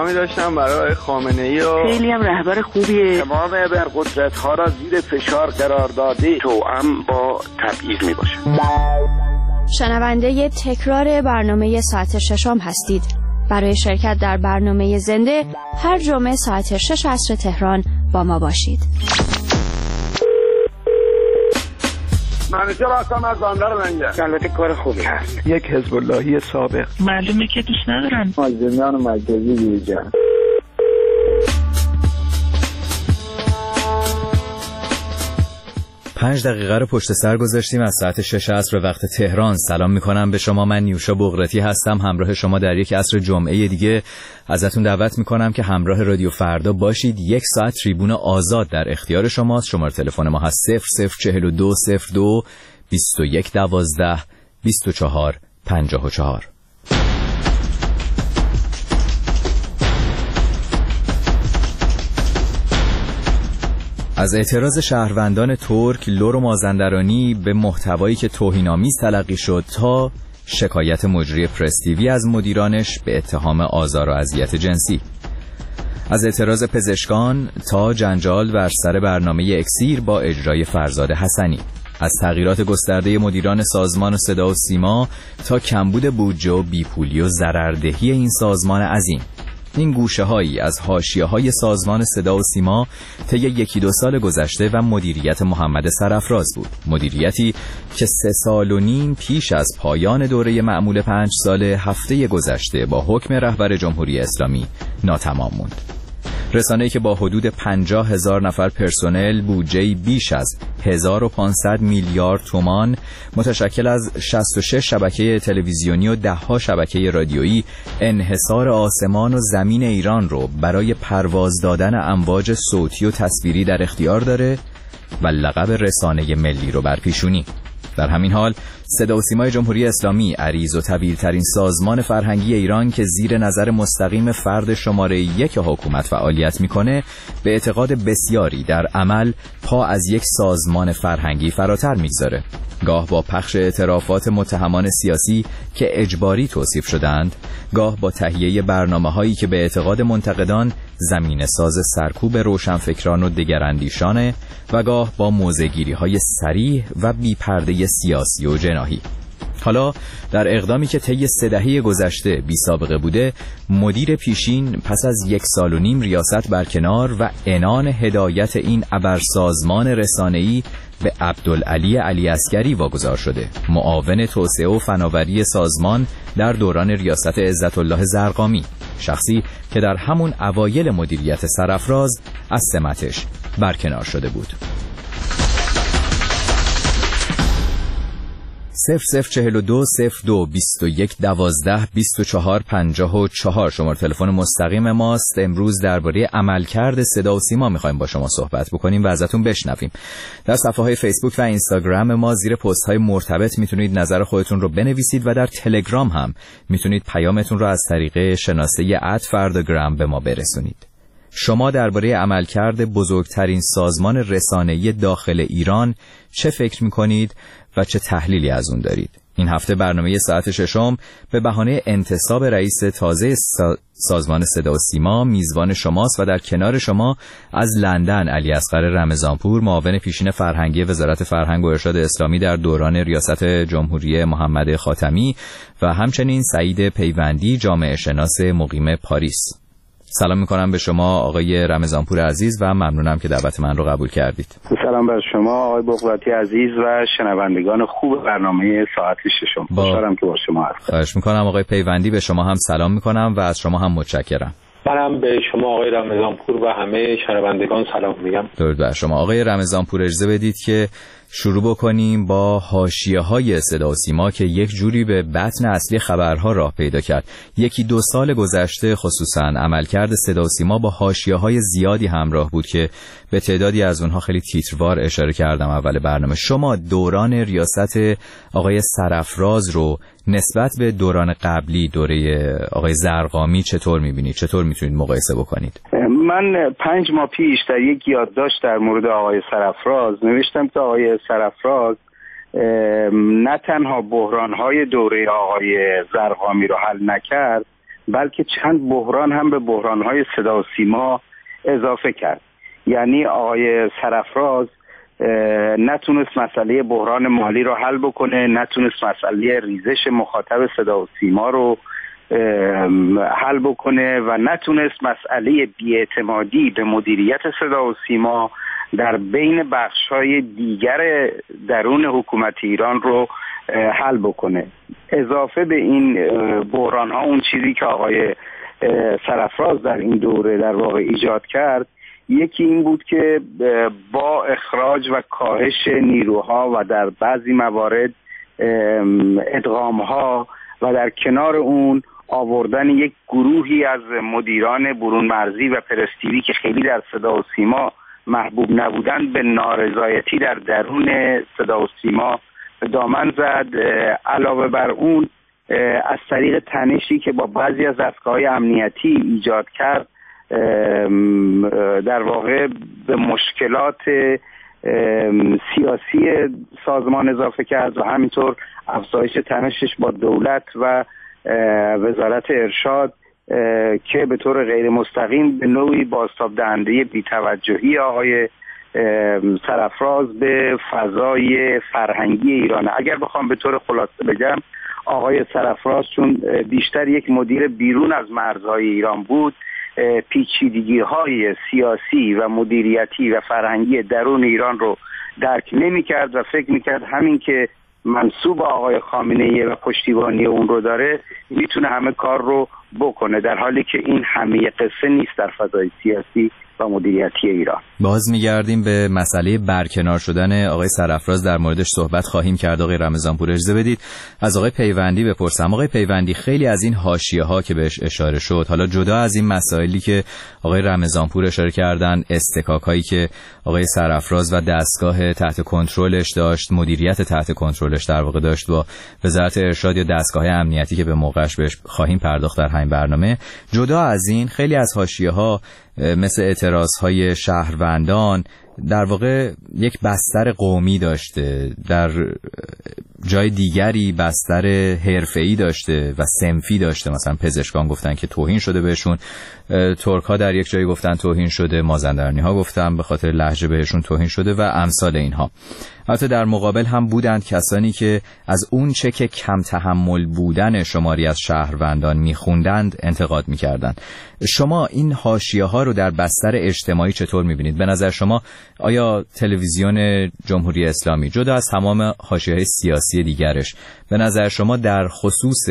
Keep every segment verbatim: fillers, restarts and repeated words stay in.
پیغامی داشتم برای خامنه‌ای و خیلی هم رهبر خوبیه. تمام ابرقدرت‌ها را زیر فشار قرار داده توأم با تبعیض میباشه. شنونده تکرار برنامه ساعت ششم هستید. برای شرکت در برنامه زنده هر جمعه ساعت شش عصر تهران با ما باشید. منیجر هستم از بندر لنگر. البته کار خوبی هست. یک حزب اللهی سابق. معلومه که دوست ندارم. مازندران مرکزی دیجا. پنج دقیقه رو پشت سر گذاشتیم از ساعت شش عصر وقت تهران. سلام میکنم به شما، من نیوشا بغراتی هستم، همراه شما در یک عصر جمعه دیگه. ازتون دعوت میکنم که همراه رادیو فردا باشید. یک ساعت تریبون آزاد در اختیار شماست. شماره تلفن ما هست صفر صفر چهل و دو صفر دو بیست و یک دوازده بیست و چهار پنجاه و چهار. از اعتراض شهروندان ترک، لور و مازندرانی به محتوایی که توهین‌آمیز تلقی شد تا شکایت مجری پرس تیوی از مدیرانش به اتهام آزار و اذیت جنسی، از اعتراض پزشکان تا جنجال بر سر برنامه اکسیر با اجرای فرزاد حسنی، از تغییرات گسترده مدیران سازمان صدا و سیما تا کمبود بودجه و بیپولی و ضرردهی این سازمان عظیم. این گوشه‌هایی از حاشیه‌های سازمان صدا و سیما طی یکی دو سال گذشته و مدیریت محمد سرافراز بود. مدیریتی که سه سال و نیم پیش از پایان دوره معمول پنج ساله هفته گذشته با حکم رهبر جمهوری اسلامی ناتمام موند. رسانه‌ای که با حدود پنجاه هزار نفر پرسنل، بودجه‌ای بیش از هزار و پانصد میلیارد تومان، متشکل از شصت و شش شبکه تلویزیونی و ده‌ها شبکه رادیویی، انحصار آسمان و زمین ایران رو برای پرواز دادن امواج صوتی و تصویری در اختیار داره و لقب رسانه ملی رو بر پیشونی. در همین حال صدا و سیمای جمهوری اسلامی، عریض و طویل‌ترین سازمان فرهنگی ایران که زیر نظر مستقیم فرد شماره یک حکومت فعالیت میکنه، به اعتقاد بسیاری در عمل پا از یک سازمان فرهنگی فراتر میگذاره. گاه با پخش اعترافات متهمان سیاسی که اجباری توصیف شدند، گاه با تهیه برنامه‌هایی که به اعتقاد منتقدان زمینه ساز سرکوب روشنفکران و دگراندیشانه و گاه با موضع‌گیری‌های صریح و بی‌پرده سیاسی و جناحی. حالا در اقدامی که طی سه دهه گذشته بی سابقه بوده، مدیر پیشین پس از یک سال و نیم ریاست برکنار و عنان هدایت این ابرسازمان رسانه‌ای به عبدالعلی علی عسکری واگذار شده، معاون توسعه و فناوری سازمان در دوران ریاست عزت الله زرقامی، شخصی که در همون اوایل مدیریت سرافراز از سمتش برکنار شده بود. صفر صفر چهل و دو صفر دو بیست و یک دوازده بیست و چهار پنجاه و چهار شماره تلفن مستقیم ماست. امروز درباره عملکرد صدا و سیما میخوایم با شما صحبت بکنیم و ازتون بشنویم. در صفحه های فیسبوک و اینستاگرام ما زیر پست های مرتبط میتونید نظر خودتون رو بنویسید و در تلگرام هم میتونید پیامتون رو از طریق شناسه ات فرداگرام به ما برسونید. شما درباره عملکرد بزرگترین سازمان رسانه‌ای داخل ایران چه فکر می‌کنید و چه تحلیلی از اون دارید؟ این هفته برنامه ساعت ششم به بهانه انتصاب رئیس تازه سازمان صدا و سیما میزبان شماست و در کنار شما از لندن علی اصغر رمضانپور، معاون پیشین فرهنگی وزارت فرهنگ و ارشاد اسلامی در دوران ریاست جمهوری محمد خاتمی و همچنین سعید پیوندی، جامعه شناس مقیم پاریس. سلام میکنم به شما آقای رمضانپور عزیز و ممنونم که دعوت من رو قبول کردید. سلام بر شما آقای بغراتی عزیز و شنوندگان خوب برنامه ساعت ششم. خوشحالم که با شما هستم. خواهش میکنم آقای پیوندی، به شما هم سلام میکنم و از شما هم متشکرم. منم به شما آقای رمضانپور و همه شنوندگان سلام میگم. درود بر شما آقای رمضانپور. اجازه بدید که شروع بکنیم با حاشیه‌های صدا و سیما که یک جوری به بطن اصلی خبرها راه پیدا کرد. یکی دو سال گذشته خصوصا عملکرد صدا و سیما با حاشیه‌های زیادی همراه بود که به تعدادی از اونها خیلی تیتروار اشاره کردم اول برنامه. شما دوران ریاست آقای سرافراز رو نسبت به دوران قبلی، دوره آقای زرقامی، چطور می‌بینید؟ چطور می‌تونید مقایسه بکنید؟ من پنج ماه پیش در یک یادداشت در مورد آقای سرافراز نوشتم که آقای سرافراز نه تنها بحران‌های دوره آقای زرقامی رو حل نکرد، بلکه چند بحران هم به بحران‌های صدا و سیما اضافه کرد. یعنی آقای سرافراز نتونست مسئله بحران مالی رو حل بکنه، نتونست مسئله ریزش مخاطب صدا و سیما رو حل بکنه و نتونست مسئله بی‌اعتمادی به مدیریت صدا و سیما در بین بخش‌های دیگر درون حکومت ایران رو حل بکنه. اضافه به این بحران‌ها اون چیزی که آقای سرافراز در این دوره در واقع ایجاد کرد، یکی این بود که با اخراج و کاهش نیروها و در بعضی موارد ادغام‌ها و در کنار اون آوردن یک گروهی از مدیران برون مرزی و پرستیوی که خیلی در صدا و سیما محبوب نبودن به نارضایتی در درون صدا و سیما دامن زد. علاوه بر اون از طریق تنشی که با بعضی از دستگاه‌های امنیتی ایجاد کرد در واقع به مشکلات سیاسی سازمان اضافه کرد و همینطور افزایش تنشش با دولت و وزارت ارشاد که به طور غیر مستقیم به نوعی بازتاب دهنده بی‌توجهی آقای سرافراز به فضای فرهنگی ایرانه. اگر بخوام به طور خلاصه بگم، آقای سرافراز چون بیشتر یک مدیر بیرون از مرزهای ایران بود، پیچیدگی‌های سیاسی و مدیریتی و فرهنگی درون ایران رو درک نمی‌کرد و فکر می‌کرد همین که منصوب آقای خامنه‌ای و پشتیبانی اون رو داره میتونه همه کار رو بکنه، در حالی که این همه قصه نیست در فضای سیاسی و مدیریتی ایران. باز میگردیم به مسئله برکنار شدن آقای سرافراز، در موردش صحبت خواهیم کرد. آقای رمضانپور اجازه بدید از آقای پیوندی بپرسم. آقای پیوندی، خیلی از این حاشیه‌ها که بهش اشاره شد، حالا جدا از این مسائلی که آقای رمضانپور اشاره کردن، استکاکایی که آقای سرافراز و دستگاه تحت کنترلش داشت، مدیریت تحت کنترلش در واقع داشت با وزارت ارشاد یا دستگاه امنیتی که به موقعش بهش خواهیم پرداخت در همین برنامه، جدا از این خیلی از حاشیه‌ها مثل اعتراضهای شهروندان در واقع یک بستر قومی داشته، در جای دیگری بستر حرفه‌ای داشته و صنفی داشته. مثلا پزشکان گفتن که توهین شده بهشون، ترک‌ها در یک جایی گفتن توهین شده، مازندرانی‌ها گفتن به خاطر لهجه بهشون توهین شده و امثال اینها. البته در مقابل هم بودند کسانی که از اون چه که کم تحمل بودن شماری از شهروندان میخوندند انتقاد میکردند. شما این حاشیه‌ها رو در بستر اجتماعی چطور میبینید؟ به نظر شما آیا تلویزیون جمهوری اسلامی جدا از تمام حاشیه‌های سیاسی دیگرش، به نظر شما در خصوص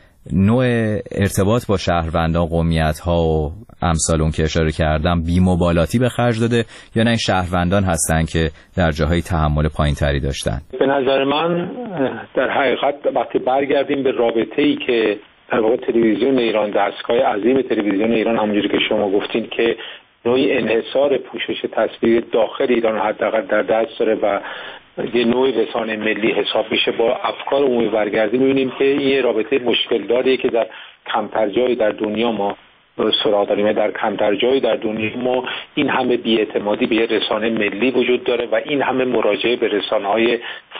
نوع ارتباط با شهروندان، قومیت‌ها و امثال اون که اشاره کردم بی‌مبالاتی به خرج داده، یا نه این شهروندان هستن که در جاهای تحمل پایین‌تری داشتن؟ به نظر من در حقیقت وقتی برگردیم به رابطه‌ای که در واقع تلویزیون ایران، دستگاه عظیم تلویزیون ایران، همونجوری که شما گفتین که نوعی انحصار پوشش تصویر داخل ایران حداقل در دست داره و یه نوعی رسانه ملی حساب میشه، با افکار عمومی برگردیم می‌بینیم که یه رابطه مشکل داره که در کمتر جایی در دنیا ما سراغ داریم. در کمتر جایی در دنیا ما این همه بی‌اعتمادی به یه رسانه ملی وجود داره و این همه مراجعه به رسانه‌های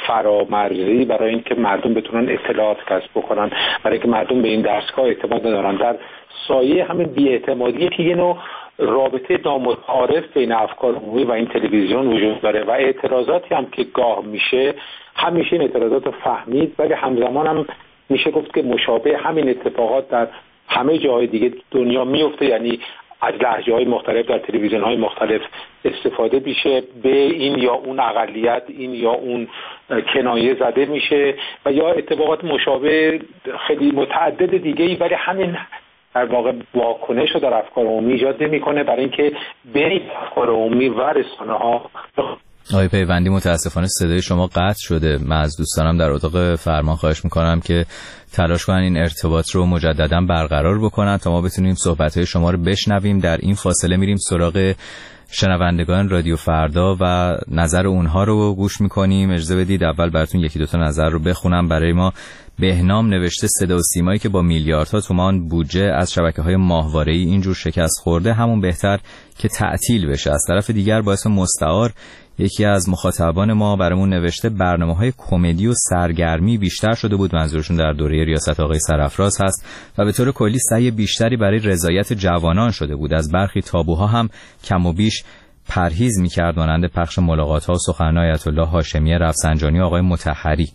فرامرزی برای اینکه مردم بتونن اطلاعات کسب بکنن، برای اینکه مردم به این دستگاه اعتماد ندارن. در سایه همین بی‌اعتمادی که یه نوع رابطه نامتعارف بین افکار عمومی و این تلویزیون وجود داره و اعتراضاتی هم که گاه میشه همیشه این اعتراضات فهمید، ولی همزمان هم میشه گفت که مشابه همین اتفاقات در همه جاهای دیگه دنیا میفته. یعنی از لهجه‌های مختلف در تلویزیون‌های مختلف استفاده میشه، به این یا اون اقلیت این یا اون کنایه زده میشه و یا اتفاقات مشابه خیلی متعدد دیگه‌ای، ولی همین در واقع واکنش رو در افکار عمومی ایجاد نمی‌کنه، برای اینکه بین افکار عمومی و رسانه‌ها. آقای پیوندی، متاسفانه صدای شما قطع شده. من از دوستانم در اتاق فرمان خواهش میکنم که تلاش کنن این ارتباط رو مجددا برقرار بکنن تا ما بتونیم صحبت‌های شما رو بشنویم. در این فاصله میریم سراغ شنوندگان رادیو فردا و نظر اونها رو گوش میکنیم. اجازه بدید اول براتون یکی دو تا نظر رو بخونم. برای ما بهنام نوشته صدا و سیمایی که با میلیاردها تومان بودجه از شبکه‌های ماهواره‌ای اینجور شکست خورده همون بهتر که تعطیل بشه. از طرف دیگر باعث مستعار یکی از مخاطبان ما برامون نوشته برنامه‌های کمدی و سرگرمی بیشتر شده بود، منظورشون در دوره ریاست آقای سرافراز هست، و به طور کلی سعی بیشتری برای رضایت جوانان شده بود. از برخی تابوها هم کم و بیش پرهیز می‌کرد، مانند پخش ملاقات‌ها و سخنرانی آیت الله هاشمی رفسنجانی و آقای مطهری،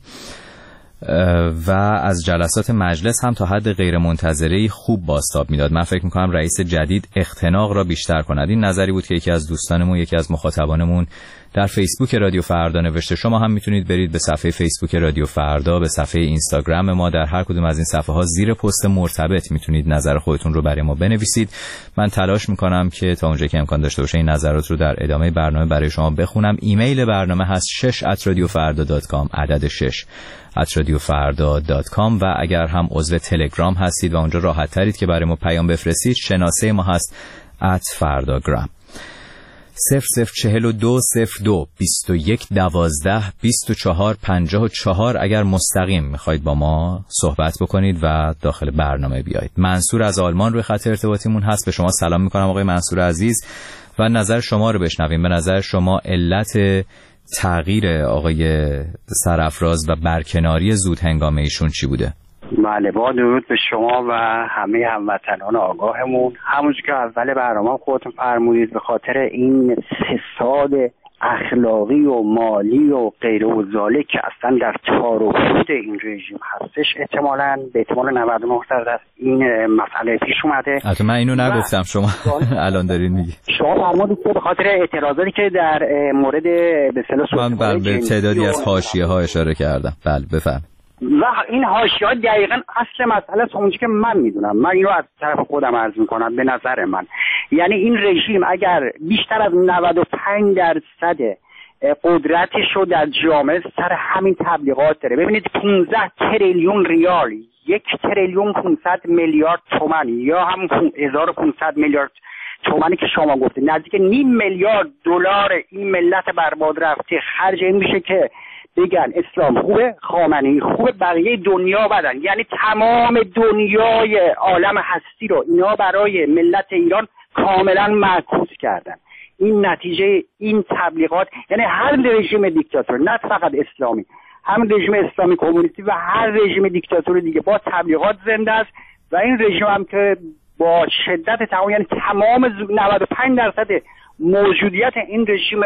و از جلسات مجلس هم تا حد غیرمنتظره‌ای خوب بازتاب میداد. من فکر می‌کنم رئیس جدید اختناق را بیشتر کند. این نظری بود که یکی از دوستانمون، یکی از مخاطبانمون در فیسبوک رادیو فردا نوشته. شما هم میتونید برید به صفحه فیسبوک رادیو فردا، به صفحه اینستاگرام ما، در هر کدوم از این صفحه ها زیر پست مرتبط میتونید نظر خودتون رو برای ما بنویسید. من تلاش میکنم که تا اونجایی که امکان داشته باشه این نظرات رو در ادامه برنامه برای شما بخونم. ایمیل برنامه هست شش ات رادیو فردا دات کام، عدد شش ات رادیو فردا دات کام، و اگر هم عضو تلگرام هستید و اونجا راحت ترید که برای ما پیام بفرستید، شناسه ما هست ات فرداگرام. صفر صفر چهل و دو صفر دو بیست و یک دوازده بیست و چهار پنجاه و چهار اگر مستقیم میخواید با ما صحبت بکنید و داخل برنامه بیایید. منصور از آلمان روی خط ارتباطیمون هست. به شما سلام میکنم آقای منصور عزیز و نظر شما رو بشنویم. به نظر شما علت تغییر آقای سرافراز و برکناری زود هنگام ایشون چی بوده؟ بله، با درود به شما و همه هموطنان آگاهمون. همونجور که اول برنامه خودتون فرمودید، به خاطر این فساد اخلاقی و مالی و غیر و ذالک که اصلا در تار و پود این رژیم هستش، احتمالاً به احتمال نود و نه درصد این مسئله پیش اومده. البته من اینو نگفتم، شما الان دارین میگی. شما فرمودید که به خاطر اعتراضاتی که در مورد به اصطلاح من به تعدادی از حاشیه‌ها اشاره کردم. بله بفرمایید. و این حاشیه‌ها دقیقاً اصل مسئله است، اونجوری که من میدونم. من اینو از طرف خودم عرض میکنم. به نظر من یعنی این رژیم اگر بیشتر از نود و پنج درصد قدرتش رو در جامعه سر همین تبلیغات داره. ببینید پانزده تریلیون ریال، یک تریلیون پانصد میلیارد تومان، یا هم هزار و پانصد میلیارد تومانی که شما گفتید، نزدیک نیم میلیارد دلار این ملت برباد رفته خرج این میشه که بگن اسلام خوبه، خامنه‌ای خوبه، بقیه دنیا بدن. یعنی تمام دنیای عالم هستی رو اینا برای ملت ایران کاملا معکوس کردن. این نتیجه این تبلیغات، یعنی هر رژیم دیکتاتوری، نه فقط اسلامی، هم رژیم اسلامی کمونیستی و هر رژیم دیکتاتوری دیگه با تبلیغات زنده است. و این رژیم هم که با شدت تمام، یعنی تمام نود و پنج درصد موجودیت این رژیم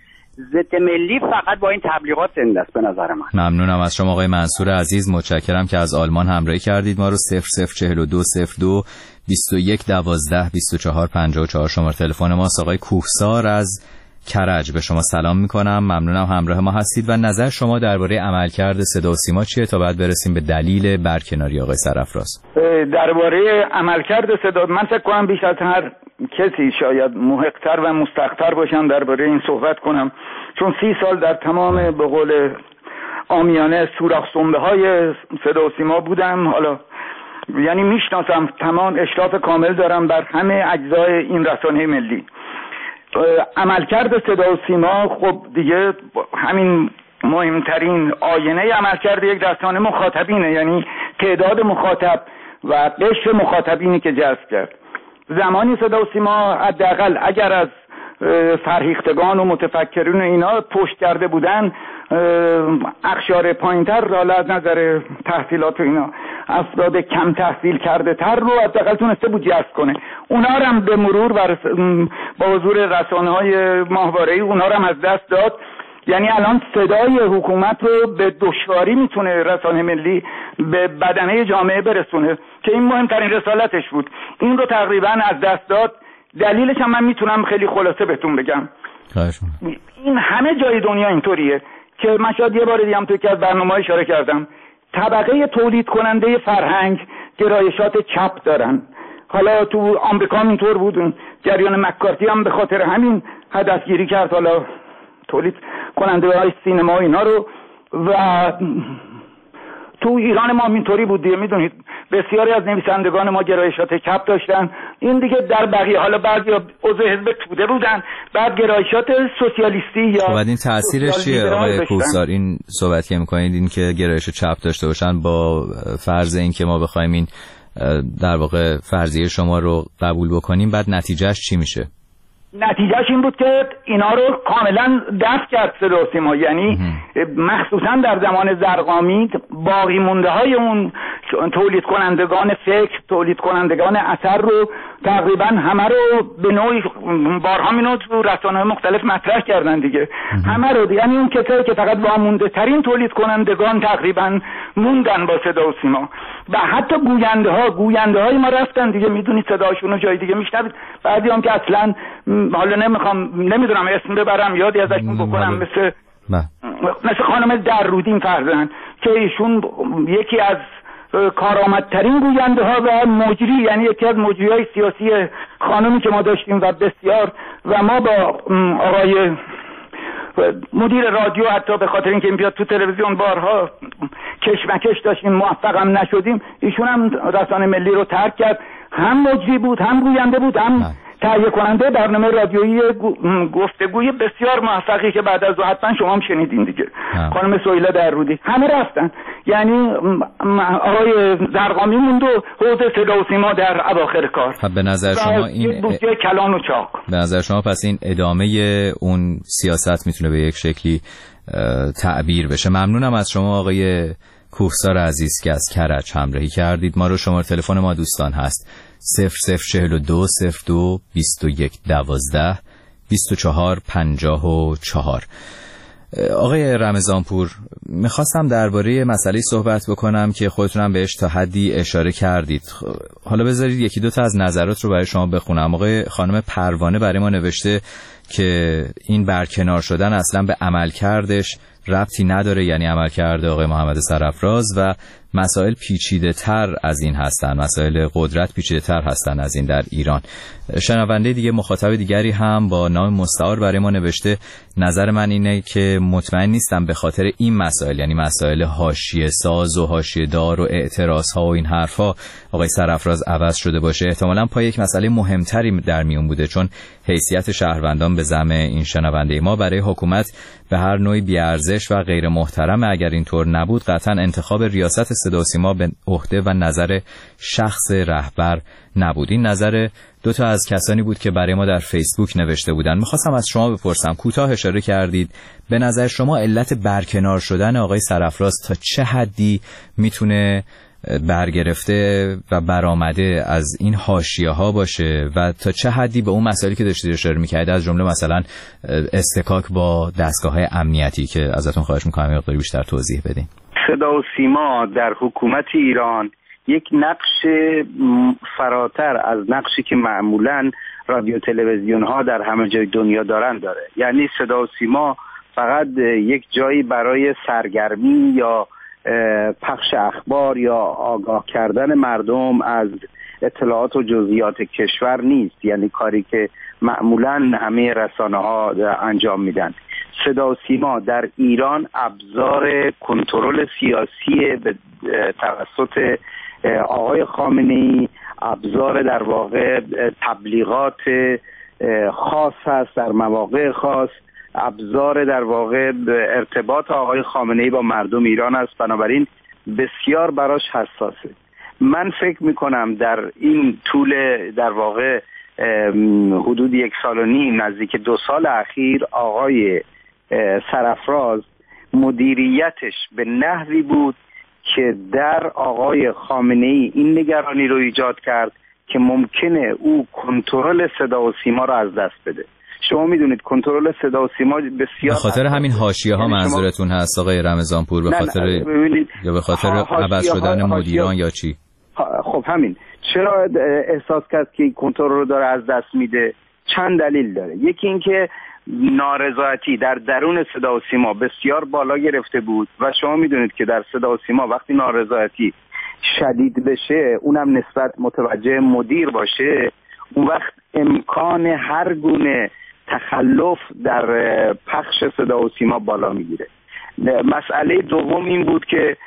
ضد ملی فقط با این تبلیغات زنده است به نظر من. ممنونم از شما آقای منصور عزیز، متشکرم که از آلمان همراهی کردید ما رو. صفر صفر چهل و دو صفر دو بیست و یک دوازده بیست و چهار پنجاه و چهار شماره تلفن ماست. آقای کوهسار از کرج، به شما سلام میکنم، ممنونم همراه ما هستید و نظر شما درباره عملکرد صدا و سیما چیه تا بعد برسیم به دلیل برکناری آقای سرافراز. درباره عملکرد صدا من فکر کنم بیش از هر کسی شاید محق‌تر و مستحق‌تر باشم درباره این صحبت کنم، چون سی سال در تمام به قول عامیانه سوراخ سنبه های صدا و سیما بودم. حالا یعنی میشناسم، تمام اشراف کامل دارم بر همه اجزای این رسانه ملی. عملکرد صدا و سیما خب دیگه همین مهمترین آینه عملکرد یک رسانه مخاطبینه، یعنی تعداد مخاطب و قشر مخاطبینی که جذب کرد. زمانی صدا و سیما حداقل اگر از فرهیختگان و متفکرین اینا پشت کرده بودن، اقشار پایینتر را از نظر تحصیلات و اینا افراد کم تحصیل کرده تر رو حداقل تونسته بود جذب کنه. اونا هم به مرور با حضور رسانه های ماهواره‌ای اونا هم از دست داد. یعنی الان صدای حکومت رو به دشواری میتونه رسانه ملی به بدنه جامعه برسونه که این مهمترین رسالتش بود. این رو تقریبا از دست داد. دلیلش هم من میتونم خیلی خلاصه بهتون بگم. این همه جای دنیا اینطوریه که من شاید یه بار دیگه هم توی که از برنامه‌ها اشاره کردم، طبقه تولید کننده فرهنگ گرایشات چپ دارن. حالا تو آمریکا هم اینطور بود، جریان مکارتی هم به خاطر همین هدفگیری کرد حالا تولید کننده های سینما اینا رو، و تو ایران ما اینطوری بود دیگه. میدونید بسیاری از نویسندگان ما گرایشات چپ داشتن. این دیگه در بقیه، حالا بعضی عضو حزب توده بودن، بعد گرایشات سوسیالیستی یا بعد این تاثیرش چیه آقای کوهسار؟ این صحبت که میکنید این که گرایش چپ داشته باشن با فرض این که ما بخوایم این در واقع فرضیه شما رو قبول بکنیم، بعد نتیجهش چی میشه؟ نتیجهش این بود که اینا رو کاملا دفع کرد صدا و سیما. یعنی مخصوصا در زمان زرقامی باقی مونده های اون تولید کنندگان فکر، تولید کنندگان اثر رو تقریبا همه رو به نوعی بارها اینو تو رسانه‌های مختلف مطرح کردن دیگه. همه رو، یعنی اون کسایی که فقط وامونده ترین تولید کنندگان تقریبا موندن با صدا و سیما. و حتی گوینده ها گوینده های ما رفتن دیگه، میدونید صداشون رو جای دیگه میشنوید. بعضی هم که اصلا حالا نمیخوام نمیدونم اسم ببرم یادی ازشون بکنم، مثل مثل خانم درودین فرزن که ایشون یکی از کارآمدترین گوینده ها و مجری، یعنی یکی از مجری های سیاسی خانمی که ما داشتیم و بسیار، و ما با آقای مدیر رادیو حتی به خاطر اینکه این بیاد تو تلویزیون بارها کشمکش داشتیم، موفقم نشدیم. ایشون هم رسانه ملی رو ترک کرد، هم مجری بود، هم گوینده بود، هم تهیه کننده برنامه رادیویی گفتگوی بسیار موفقی که بعد از حتما شما هم شنیدین دیگه، خانم سهیلا درودی. همه رفتن، یعنی آقای زرقامی موند و حوزه صدا و سیما در اواخر کار. به نظر شما این بودجه کلان و چاق، به نظر شما پس این ادامه اون سیاست میتونه به یک شکلی تعبیر بشه. ممنونم از شما آقای کوهسار عزیز که از کرج همراهی کردید ما رو. شماره تلفن ما دوستان هست صفر صفر چهل و دو صفر دو بیست و یک دوازده بیست و چهار پنجاه و چهار. آقای رمضانپور، میخواستم درباره مسئله صحبت بکنم که خودتونم بهش تا حدی اشاره کردید. حالا بذارید یکی دو تا از نظرات رو برای شما بخونم. آقای خانم پروانه برای ما نوشته که این برکنار شدن اصلا به عملکردش ربطی نداره، یعنی عملکرد آقای محمد سرافراز و مسائل پیچیده تر از این هستن، مسائل قدرت پیچیده تر هستن از این در ایران. شنونده دیگه، مخاطب دیگری هم با نام مستعار برای ما نوشته نظر من اینه که مطمئن نیستم به خاطر این مسائل، یعنی مسائل حاشیه ساز و حاشیه دار و اعتراض ها و این حرفا آقای سرافراز عوض شده باشه. احتمالاً پای یک مسئله مهمتری در میون بوده، چون حیثیت شهروندان به زعم این شنونده ما برای حکومت به هر نوعی بی‌ارزش و غیر محترم. اگر اینطور نبود قطعاً انتخاب ریاست صدا و سیما به عهده و نظر شخص رهبر نبود. این نظر دو تا از کسانی بود که برای ما در فیسبوک نوشته بودن. میخواستم از شما بپرسم، کوتاه اشاره کردید، به نظر شما علت برکنار شدن آقای سرافراز تا چه حدی میتونه برگرفته و برآمده از این حاشیه ها باشه و تا چه حدی به اون مسائلی که داشتید اشاره می‌کردید، از جمله مثلا استکاک با دستگاه‌های امنیتی که ازتون خواهش می‌کنم یه مقداری بیشتر توضیح بدین. صدا و سیما در حکومت ایران یک نقش فراتر از نقشی که معمولاً رادیو تلویزیون ها در همه جای دنیا دارن داره. یعنی صدا و سیما فقط یک جایی برای سرگرمی یا پخش اخبار یا آگاه کردن مردم از اطلاعات و جزئیات کشور نیست، یعنی کاری که معمولاً همه رسانه ها انجام میدن. صدا و سیما در ایران ابزار کنترل سیاسی به توسط آقای خامنه‌ای، ابزار در واقع تبلیغات خاص هست در مواقع خاص، ابزار در واقع ارتباط آقای خامنه‌ای با مردم ایران است. بنابراین بسیار براش حساسه. من فکر میکنم در این طول در واقع حدود یک سال و نیم، نزدیک دو سال اخیر، آقای سرافراز مدیریتش به نحوی بود که در آقای خامنه‌ای این نگرانی رو ایجاد کرد که ممکنه او کنترل صدا و سیما رو از دست بده. شما میدونید کنترل صدا و سیما بسیار به خاطر همین حاشیه ها منظورتون شما... هست آقای رمضانپور؟ به خاطر یا به خاطر عوض شدن مدیران یا چی؟ خب همین. چرا احساس کرد که کنترل رو داره از دست میده؟ چند دلیل داره. یکی اینکه نارضایتی در درون صدا و سیما بسیار بالا گرفته بود و شما میدونید که در صدا و سیما وقتی نارضایتی شدید بشه، اونم نسبت متوجه مدیر باشه، اون وقت امکان هر گونه تخلف در پخش صدا و سیما بالا میگیره. مسئله دوم این بود که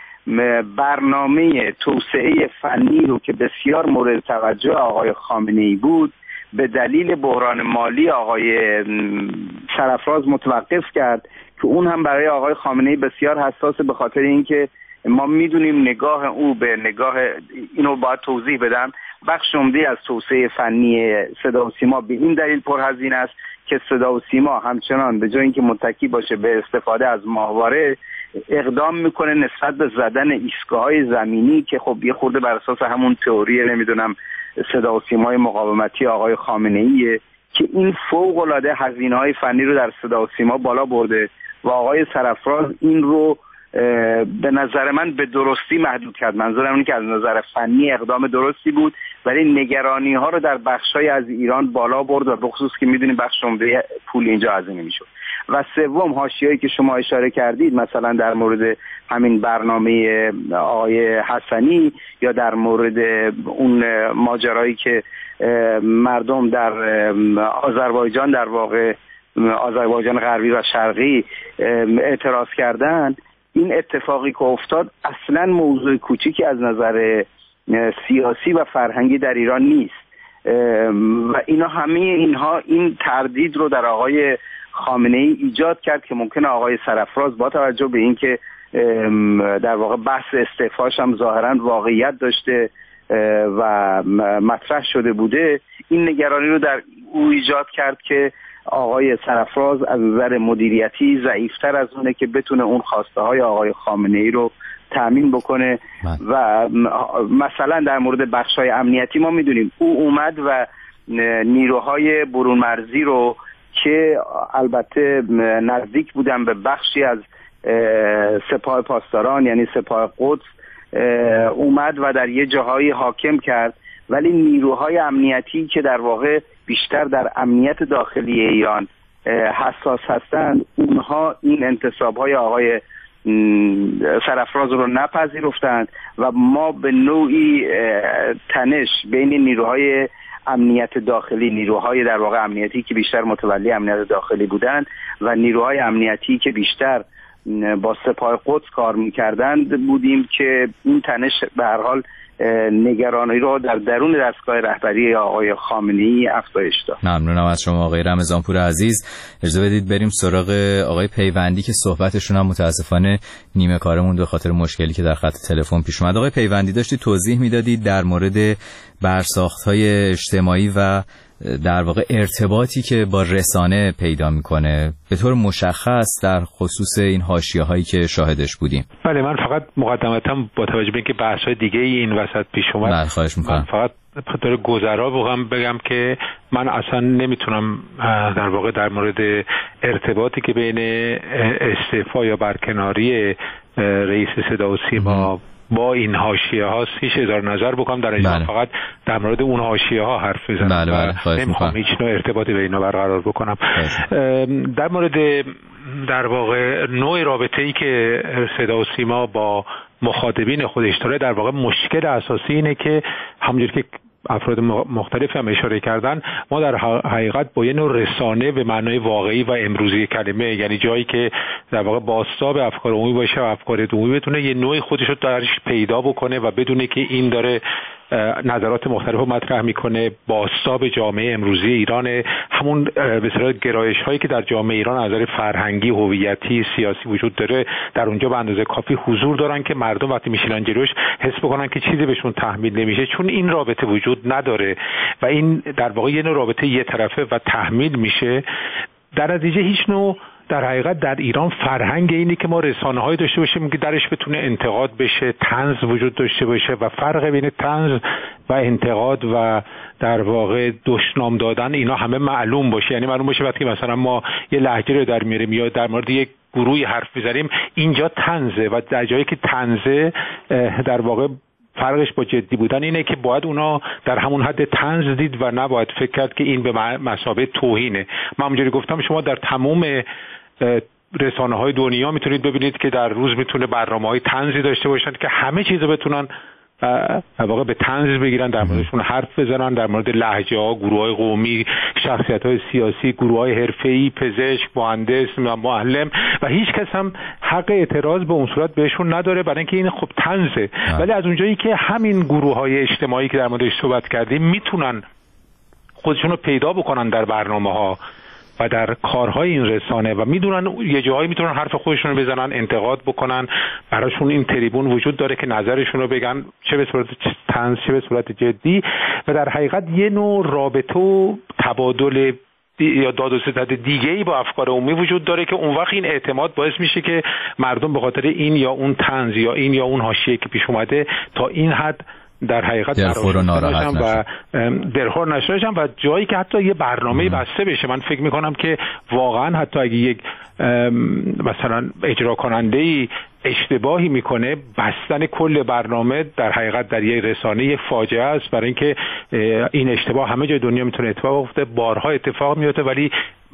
برنامه توسعه فنی رو که بسیار مورد توجه آقای خامنه‌ای بود، به دلیل بحران مالی آقای سرافراز متوقف کرد که اون هم برای آقای خامنه‌ای بسیار حساسه، به خاطر اینکه ما میدونیم نگاه او به نگاه، اینو باید توضیح بدم، بخش عمده از توسعه فنی صدا و سیما به این دلیل پرهزینه است که صدا و سیما همچنان به جای اینکه متکی باشه به استفاده از ماهواره، اقدام میکنه نسبت به زدن ایستگاه‌های زمینی که خب یه خورده بر اساس همون تئوری نمیدونم صدا و سیمای مقاومتی آقای خامنه‌ایه که این فوق‌العاده هزینه‌های فنی رو در صدا و سیما بالا برده و آقای سرفراز این رو به نظر من به درستی محدود کرد. منظورم اینه که از نظر فنی اقدام درستی بود، ولی نگرانی ها رو در بخشای از ایران بالا برد و به خصوص که میدونیم بخش عمده پول اینجا هزینه میشد. و سوم حاشیه‌ای که شما اشاره کردید، مثلا در مورد همین برنامه آقای حسنی یا در مورد اون ماجرایی که مردم در آذربایجان، در واقع آذربایجان غربی و شرقی اعتراض کردن، این اتفاقی که افتاد اصلا موضوع کوچیکی از نظر سیاسی و فرهنگی در ایران نیست و اینا همه اینها این تردید رو در آقای خامنه‌ای ایجاد کرد که ممکنه آقای سرفراز با توجه به اینکه در واقع بحث استعفاش هم ظاهرا واقعیت داشته و مطرح شده بوده، این نگرانی رو در او ایجاد کرد که آقای سرفراز از نظر مدیریتی ضعیفتر از اونه که بتونه اون خواسته های آقای خامنه‌ای رو تأمین بکنه من. و مثلا در مورد بخش‌های امنیتی ما میدونیم او اومد و نیروهای برون مرزی رو که البته نزدیک بودن به بخشی از سپاه پاسداران یعنی سپاه قدس اومد و در یه جاهایی حاکم کرد، ولی نیروهای امنیتی که در واقع بیشتر در امنیت داخلی ایران حساس هستند، اونها این انتصاب‌های آقای سرفراز رو نپذیرفتند و ما به نوعی تنش بین نیروهای امنیت داخلی، نیروهای در واقع امنیتی که بیشتر متولی امنیت داخلی بودند و نیروهای امنیتی که بیشتر با سپاه قدس کار می‌کردند بودیم که این تنش به هر حال نگرانی رو در درون دستگاه رهبری آقای خامنه‌ای افزایش داد. ممنونم از شما آقای رمضانپور عزیز. اجازه بدید بریم سراغ آقای پیوندی که صحبتشون هم متاسفانه نیمه کارمون به خاطر مشکلی که در خط تلفن پیش اومد. آقای پیوندی داشتید توضیح میدادید در مورد برساخت‌های اجتماعی و در واقع ارتباطی که با رسانه پیدا میکنه به طور مشخص در خصوص این حاشیه‌هایی که شاهدش بودیم. بله، من فقط مقدمتاً با توجه به اینکه بحث‌های دیگه این وسط پیش اومد، بله خواهش میکنم. من فقط به طور گذرا بگم بگم که من اصلا نمیتونم در واقع در مورد ارتباطی که بین استعفا یا برکناری رئیس صدا و سیما با این حاشیه هاست هیچ اظهار نظر بکنم. در اینجا بله. فقط در مورد اون حاشیه ها حرف بزنم. بله بله. نمیخوام هیچ نوع ارتباطی به اینا برقرار بکنم. در مورد در واقع نوع رابطه‌ای که صدا و سیما با مخاطبین خودش داره، در واقع مشکل اساسی اینه که همونجوری که افراد مختلف هم اشاره کردن، ما در حقیقت با یه نوع رسانه به معنای واقعی و امروزی کلمه، یعنی جایی که در واقع بازتاب افکار عمومی باشه و افکار عمومی بتونه یه نوعی خودش رو درش پیدا بکنه و بدونه که این داره نظرات مختلف رو مطرح میکنه، بازتاب جامعه امروزی ایران، همون به اصطلاح گرایش هایی که در جامعه ایران از نظر فرهنگی، هویتی، سیاسی وجود داره در اونجا به اندازه کافی حضور دارن که مردم وقتی میشینن جلوش حس بکنن که چیزی بهشون تحمیل نمیشه، چون این رابطه وجود نداره و این در واقع یه نوع رابطه یه طرفه و تحمیل میشه. در نتیجه هیچ نوع در حقیقت در ایران فرهنگ اینی که ما رسانه‌های داشته باشیم که درش بتونه انتقاد بشه، طنز وجود داشته باشه و فرق بین طنز و انتقاد و در واقع دشنام دادن اینا همه معلوم باشه. یعنی معلوم باشه وقتی مثلا ما یه لهجه رو در میاریم یا در مورد یک گروهی حرف میزنیم اینجا طنزه و در جایی که طنزه در واقع فرقش با جدی بودن اینه که باید اونا در همون حد طنز دید و نباید فکر کرد که این به مثابه توهینه. من همونجوری گفتم شما در تمام رسانه‌های دنیا میتونید ببینید که در روز میتونه برنامه‌های طنزی داشته باشن که همه چیزو بتونن در واقع به طنز بگیرن، در موردشون حرف بزنن، در مورد لهجه‌ها، گروه‌های قومی، شخصیت‌های سیاسی، گروه‌های حرفه‌ای، پزشک، مهندس و معلم و هیچ کس هم حق اعتراض به اون صورت بهشون نداره برای اینکه این خب طنزه. ولی از اونجایی که همین گروه‌های اجتماعی که در موردش صحبت کردیم میتونن خودشون رو پیدا بکنن در برنامه‌ها و در کارهای این رسانه و میدونن یه جاهایی میتونن حرف خودشون رو بزنن، انتقاد بکنن، براشون این تریبون وجود داره که نظرشون رو بگن، چه به صورت طنز چه به صورت جدی، و در حقیقت یه نوع رابطه و تبادل یا داد و ستد دیگه‌ای با افکار عمومی وجود داره که اون وقت این اعتماد باعث میشه که مردم به خاطر این یا اون طنز یا این یا اون حاشیه‌ای که پیش اومده تا این حد در حقیقت دلخور و ناراحت و دلخور نشدن و جایی که حتی یه برنامه بسته بشه. من فکر میکنم که واقعا حتی اگه یک مثلا اجرا کننده‌ای اشتباهی میکنه، بستن کل برنامه در حقیقت در یک رسانه یک فاجعه است، برای اینکه این اشتباه همه جای دنیا میتونه اتفاق بیفته، بارها اتفاق میفته ولی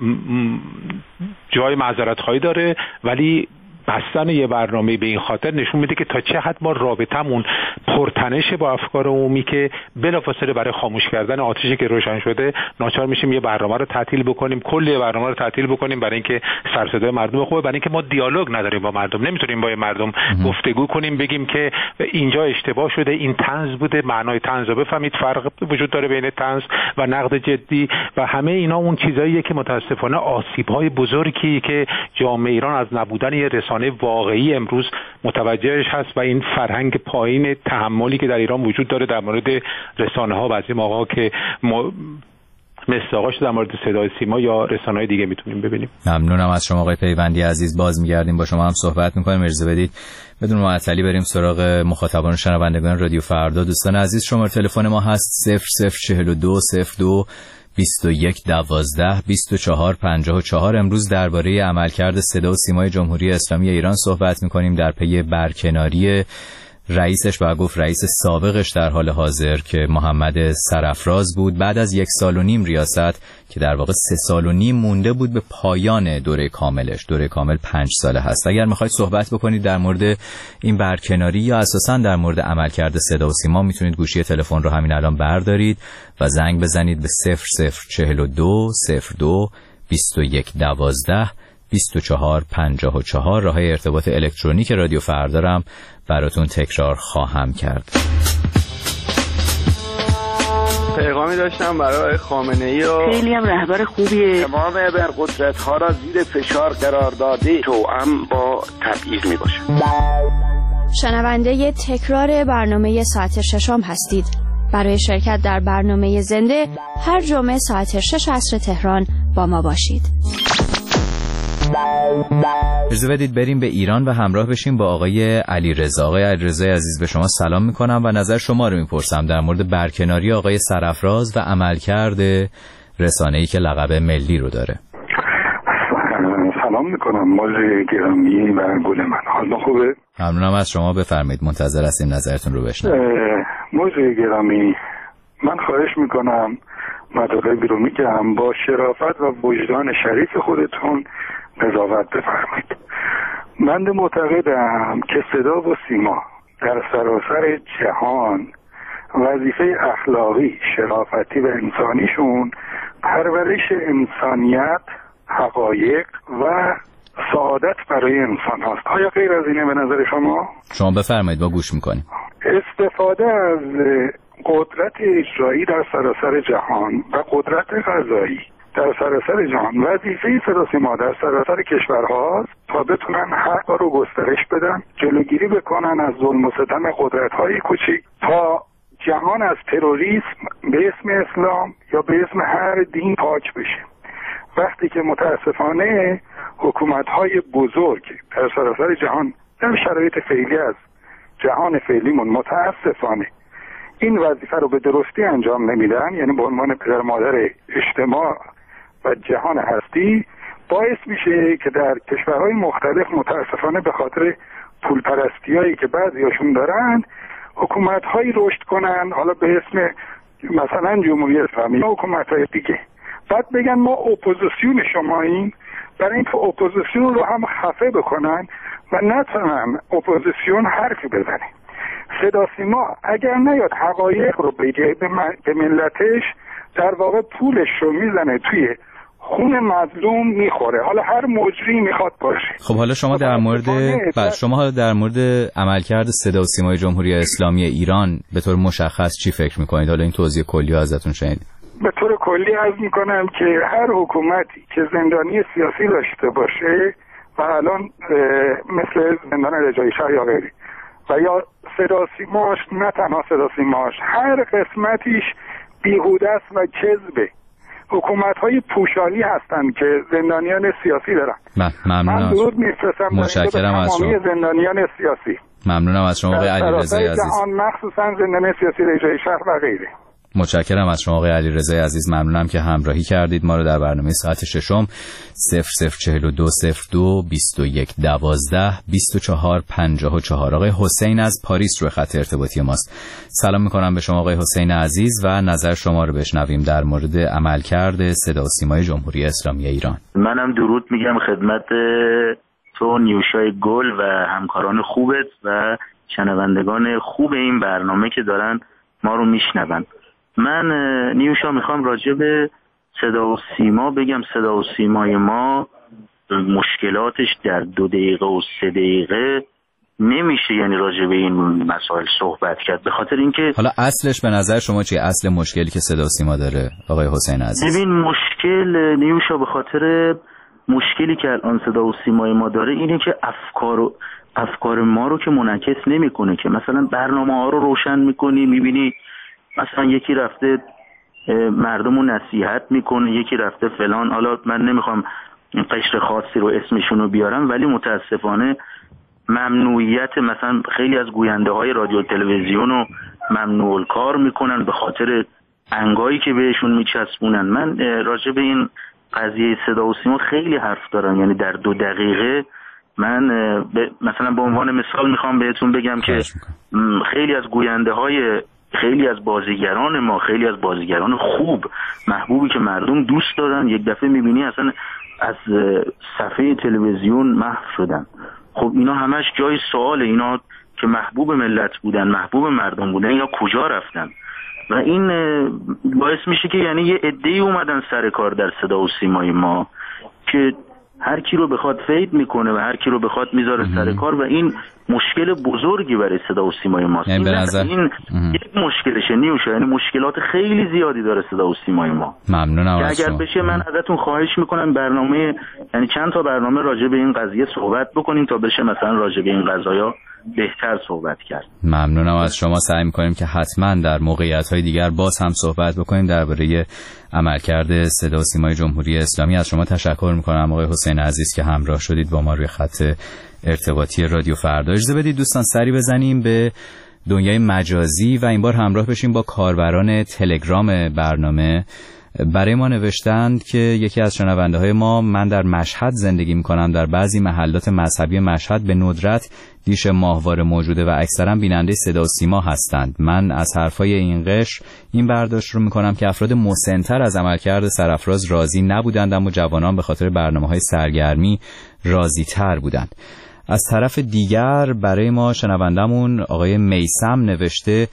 جای معذرت خواهی داره، ولی بستن یه برنامه به این خاطر نشون میده که تا چه حد ما رابطمون پرتنشه با افکار عمومی که بلافاصله برای خاموش کردن آتشی که روشن شده ناچار میشیم یه برنامه رو تعطیل بکنیم، کل یه برنامه رو تعطیل بکنیم برای اینکه سر صدای مردم خوبه، برای اینکه ما دیالوگ نداریم با مردم، نمیتونیم با مردم گفتگو کنیم بگیم که اینجا اشتباه شده، این طنز بوده، معنای طنز رو بفهمید، فرق وجود داره بین طنز و نقد جدی و همه اینا اون چیزاییه که متاسفانه آسیب‌های بزرگی که جامعه ایران از نبودن یه رسانه واقعی امروز متوجهش هست و این فرهنگ پایین تحملی که در ایران وجود داره در مورد رسانه ها و از این آقا که ما مصداقاش در مورد صدای سیما یا رسانه‌های دیگه میتونیم ببینیم. ممنونم از شما آقای پیوندی عزیز. باز میگردیم با شما هم صحبت میکنیم. اجازه بدید بدون معطلی بریم سراغ مخاطبان و شنوندگان رادیو فردا. دوستان عزیز شماره تلفن ما هست صفر صفر چهل و دو صفر دو بیست و یک دوازده بیست و چهار پنجاه و چهار. امروز درباره عملکرد صدا و سیمای جمهوری اسلامی ایران صحبت میکنیم در پی برکناری رئیسش و گفت رئیس سابقش در حال حاضر که محمد سرافراز بود بعد از یک سال و نیم ریاست که در واقع سه سال و نیم مونده بود به پایان دوره کاملش. دوره کامل پنج ساله هست. اگر میخواید صحبت بکنید در مورد این برکناری یا اساساً در مورد عملکرد صدا و سیما میتونید گوشی تلفن رو همین الان بردارید و زنگ بزنید به صفر صفر چهل و دو صفر دو بیست و یک دوازده بیست و چهار پنجاه و چهار. راههای ارتباط الکترونیک رادیو فردا هم براتون تکرار خواهم کرد. پیغامی داشتم برای خامنه‌ای و خیلی هم رهبر خوبیه. تمام ابرقدرت‌ها را زیر فشار قرار داده توأم با تبعیض میباشه. شنونده تکرار برنامه ساعت ششم هستید. برای شرکت در برنامه زنده هر جمعه ساعت شش عصر تهران با ما باشید. اجازه بدید بریم به ایران و همراه بشیم با آقای علیرضا. آقای علیرضا عزیز به شما سلام میکنم و نظر شما رو میپرسم در مورد برکناری آقای سرافراز و عملکرد رسانه‌ای که لقب ملی رو داره. سلام میکنم موج گرامی و گل من. حال خوبه؟ ممنونم از شما. بفرمایید منتظر هستیم نظرتون رو بشنویم. موج گرامی من خواهش میکنم مطالبی رو میگم با شرافت و وجدان شریف خودتون قضاوت بفرمایید. من معتقدم که صدا و سیما در سراسر جهان وظیفه اخلاقی، شرافتی و انسانیشون پرورش انسانیت، حقایق و سعادت برای انسان هست. آیا غیر از اینه به نظر شما؟ شما بفرمایید با گوش میکنیم. استفاده از قدرت اجرایی در سراسر جهان و قدرت قضایی در سراسر جهان وظیفه صدا سیما در سراسر کشورهاست تا بتونن حق رو گسترش بدن، جلوگیری بکنن از ظلم و ستم قدرت‌های کوچیک تا جهان از تروریسم به اسم اسلام یا به اسم هر دین پاک بشه. وقتی که متاسفانه حکومت‌های بزرگ در سراسر جهان در شرایط فعلی از جهان فعلیمون متاسفانه این وظیفه رو به درستی انجام نمیدن، یعنی به عنوان پدر مادر اجتماع و جهان هستی، باعث میشه که در کشورهای مختلف متاسفانه به خاطر پولپرستی‌هایی که بعضیاشون دارن حکومت‌هایی رشد کنن، حالا به اسم مثلا جمهوری اسلامی یا حکومت‌های دیگه، بعد بگن ما اپوزیسیون شماییم، برای اینکه اپوزیسیون رو هم خفه بکنن و نتونن اپوزیسیون حرفی بزنه. صدا سیما اگر نیاد حقایق رو بگه به ملتش، در واقع پولش رو میزنه توی خون مظلوم میخوره، حالا هر مجری میخواد باشه. خب حالا شما در مورد بعد شما در مورد عملکرد صدا و سیمای جمهوری اسلامی ایران به طور مشخص چی فکر میکنید؟ حالا این توضیح کلی ازتون شنیدید. به طور کلی عرض میکنم که هر حکومتی که زندانی سیاسی داشته باشه و الان مثل زندان رجایی شهر یا غیری و یا صدا سیماش، نه تنها صدا سیماش، هر قسمتیش بیهوده است و کذبه. حکومت های پوشالی هستند که زندانیان سیاسی دارن. من درود میفرستم متشکرم از شما. زندانیان سیاسی. ممنونم از شما آقای علیرضای عزیز. جهان مخصوصا زندان سیاسی رجایی شهر و غیره. متشکرم از شما آقای علیرضای عزیز. ممنونم که همراهی کردید ما رو در برنامه ساعت ششم. صفر صفر چهل و دو صفر دو بیست و یک دوازده بیست و چهار پنجاه و چهار. آقای حسین از پاریس روی خط ارتباطی ماست. سلام میکنم به شما آقای حسین عزیز و نظر شما رو بشنویم در مورد عملکرد صدا و سیمای جمهوری اسلامی ایران. منم درود میگم خدمت تو نیوشای گل و همکاران خوبت و شنوندگان خوب این برنامه که دارن ما رو میشنون. من نیوشا میخوام راجع به صدا و سیما بگم. صدا و سیمای ما مشکلاتش در دو دقیقه و سه دقیقه نمیشه یعنی راجع به این مسائل صحبت کرد، به خاطر اینکه حالا اصلش به نظر شما چیه؟ اصل مشکلی که صدا و سیما داره آقای حسین عزیز؟ ببین مشکل نیوشا به خاطر مشکلی که الان صدا و سیمای ما داره اینه که افکار افکار ما رو که منعکس نمیکنه، که مثلا برنامه ها رو روشن میکنی میبینی مثلا یکی رفته مردم رو نصیحت میکنه، یکی رفته فلان. حالا من نمیخوام قشر خاصی رو اسمشون رو بیارم، ولی متاسفانه ممنوعیت مثلا خیلی از گوینده های رادیو تلویزیون رو ممنوع کار میکنن به خاطر انگایی که بهشون میچسبونن. من راجع به این قضیه صدا و سیما خیلی حرف دارم، یعنی در دو دقیقه من مثلا به عنوان مثال میخوام بهتون بگم که خیلی از گوینده های خیلی از بازیگران ما، خیلی از بازیگران خوب محبوبی که مردم دوست دارن، یک دفعه میبینی اصلا از صفحه تلویزیون محو شدن. خب اینا همش جای سواله، اینا که محبوب ملت بودن، محبوب مردم بودن، اینا کجا رفتن؟ و این باعث میشه که یعنی یه عده‌ای اومدن سر کار در صدا و سیمای ما که هر کی رو بخواد فید میکنه و هر کی رو بخواد میذاره سر کار و این مشکل بزرگی برای صدا و سیمای ماست. یعنی این, نظر... این یک مشکلشه نیوشه، یعنی مشکلات خیلی زیادی داره صدا و سیمای ما. ممنونم از اگر شما. بشه من ازتون خواهش میکنم برنامه یعنی چند تا برنامه راجع به این قضیه صحبت بکنیم تا بشه مثلا راجع به این قضایا بهتر صحبت کرد. ممنونم از شما. سعی می‌کنیم که حتما در موقعیت‌های دیگر باز هم صحبت بکنیم درباره عملکرد صدا و سیمای جمهوری اسلامی. از شما تشکر می‌کنم آقای حسین عزیز که همراه شدید با ما روی خط ارتباطی رادیو فردا. اجازه بدید دوستان سری بزنیم به دنیای مجازی و این بار همراه بشیم با کاربران تلگرام برنامه. برای ما نوشتند که یکی از شنونده های ما، من در مشهد زندگی میکنم، در بعضی محلات مذهبی مشهد به ندرت دیش ماهواره موجوده و اکثرا بیننده صدا و سیما هستند. من از حرفای این قشر این برداشت رو میکنم که افراد مسن‌تر از عملکرد سرافراز راضی نبودند، اما جوانان به خاطر برنامه‌های سرگرمی راضی تر بودند. از طرف دیگر برای ما شنوندمون آقای میسم نوشته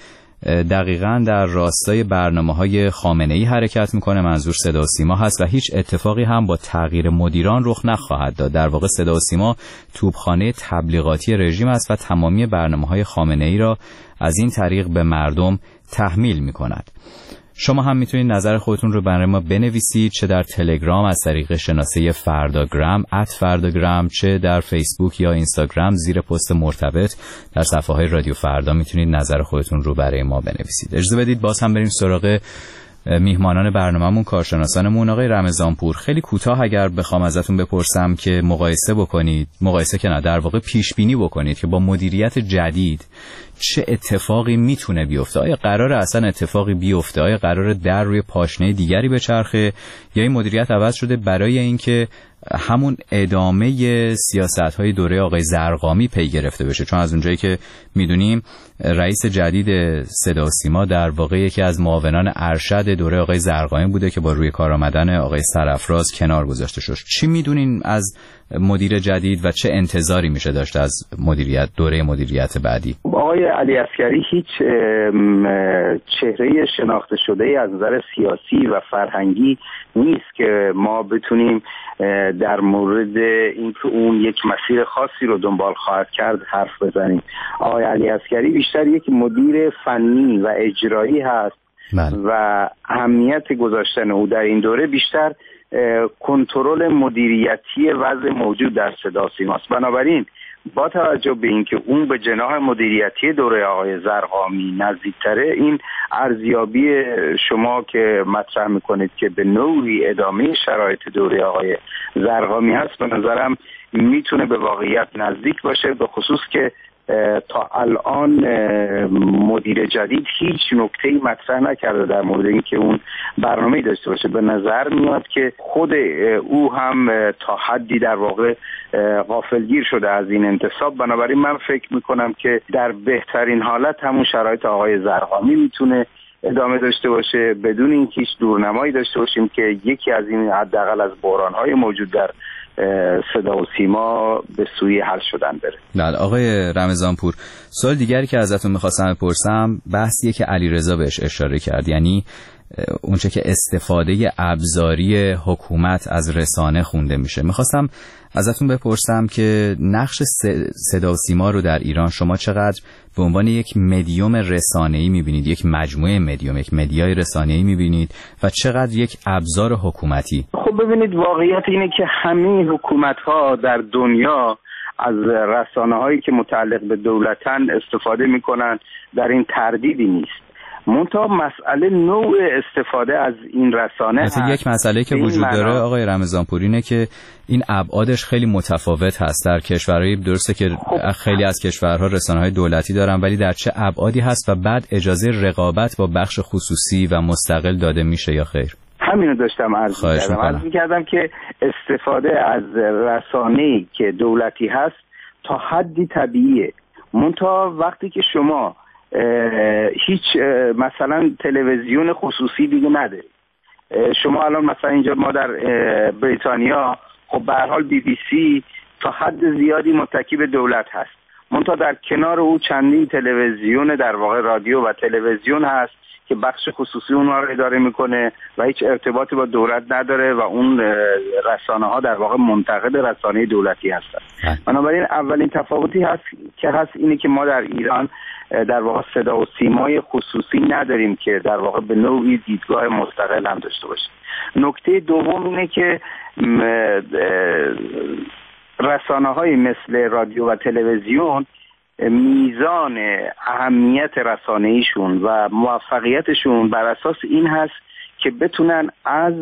دقیقاً در راستای برنامه‌های خامنه‌ای حرکت میکنه، منظور صدا و سیما هست و هیچ اتفاقی هم با تغییر مدیران رخ نخواهد داد. در واقع صدا و سیما توپخانه تبلیغاتی رژیم است و تمامی برنامه‌های خامنه‌ای را از این طریق به مردم تحمیل میکند. شما هم میتونید نظر خودتون رو برای ما بنویسید، چه در تلگرام از طریق شناسه فرداگرام ات فرداگرام، چه در فیسبوک یا اینستاگرام زیر پست مرتبط در صفحه های رادیو فردا میتونید نظر خودتون رو برای ما بنویسید. اجازه بدید باز هم بریم سراغ میهمانان برنامه‌مون، کارشناسانمون. آقای رمضانپور، خیلی کوتاه اگر بخوام ازتون بپرسم که مقایسه بکنید، مقایسه که نه در واقع پیش بینی بکنید که با مدیریت جدید چه اتفاقی میتونه بیفته؟ آیا قراره اصلا اتفاقی بیفته؟ آیا قراره در روی پاشنه دیگری بچرخه یا این مدیریت عوض شده برای اینکه همون ادامه سیاست‌های دوره آقای زرقامی پی گرفته بشه؟ چون از اونجایی که میدونیم رئیس جدید صدا و سیما در واقع یکی از معاونان ارشد دوره آقای زرقامی بوده که با روی کار آمدن آقای سرافراز کنار گذاشته شد. چی میدونین از مدیر جدید و چه انتظاری میشه داشت از مدیریت دوره مدیریت بعدی؟ آقای علی عسکری هیچ چهره شناخته شده ای از نظر سیاسی و فرهنگی نیست که ما بتونیم در مورد اینکه اون یک مسیر خاصی رو دنبال خواهد کرد حرف بزنیم. آقای علی عسکری بیشتر یک مدیر فنی و اجرایی هست بله. و اهمیت گذاشتن او در این دوره بیشتر کنترل مدیریتی وضع موجود در صدا و سیماست. بنابراین با توجه به اینکه اون به جناح مدیریتی دوره آقای زرقامی نزدیکتره، این ارزیابی شما که مطرح میکنید که به نوعی ادامه شرایط دوره آقای زرقامی هست، به نظرم میتونه به واقعیت نزدیک باشه، به خصوص که تا الان مدیر جدید هیچ نکته‌ای مطرح نکرده در مورد اینکه اون برنامه‌ای داشته باشه. به نظر میاد که خود او هم تا حدی در واقع غافلگیر شده از این انتصاب. بنابراین من فکر میکنم که در بهترین حالت همون شرایط آقای زرقامی میتونه ادامه داشته باشه بدون اینکه هیچ دورنمایی داشته باشیم که یکی از این حداقل از بحران‌های موجود در صدا و سیما به سوی حل شدن بره. بله آقای رمضانپور، سوال دیگری که ازتون میخواستم بپرسم بحثیه که علیرضا بهش اشاره کرد، یعنی اونچه که استفاده ابزاری حکومت از رسانه خونده میشه. میخواستم ازتون بپرسم که نقش صدا و سیما رو در ایران شما چقدر به عنوان یک مدیوم رسانه‌ای میبینید، یک مجموعه مدیوم، یک مدیای رسانه‌ای میبینید و چقدر یک ابزار حکومتی؟ خب ببینید، واقعیت اینه که همه حکومت‌ها در دنیا از رسانه‌هایی که متعلق به دولتن استفاده میکنن، در این تردیدی نیست. منتها مسئله نوع استفاده از این رسانه مثل یک مسئله که وجود داره آقای رمضانپور اینه که این ابعادش خیلی متفاوت هست. در کشورهای درسته که خب خیلی از کشورها رسانه‌های دولتی دارن، ولی در چه ابعادی هست و بعد اجازه رقابت با بخش خصوصی و مستقل داده میشه یا خیر؟ همینو داشتم عرض می‌کردم. عرض می‌کردم که استفاده از رسانه‌ای که دولتی هست تا حدی طبیعیه. منتها وقتی که شما هیچ مثلا تلویزیون خصوصی دیگه ندارید، شما الان مثلا اینجا ما در بریتانیا خب به هر حال بی بی سی تا حد زیادی متکی به دولت هست، منتها در کنار او چندین تلویزیون در واقع رادیو و تلویزیون هست که بخش خصوصی اونها رو اداره میکنه و هیچ ارتباطی با دولت نداره و اون رسانه ها در واقع منتقد رسانه دولتی هستن. بنابراین اولین تفاوتی هست که هست اینه که ما در ایران در واقع صدا و سیمای خصوصی نداریم که در واقع به نوعی دیدگاه مستقل هم داشته باشه. نکته دوم اینه که رسانه های مثل رادیو و تلویزیون میزان اهمیت رسانه‌ایشون و موفقیتشون بر اساس این هست که بتونن از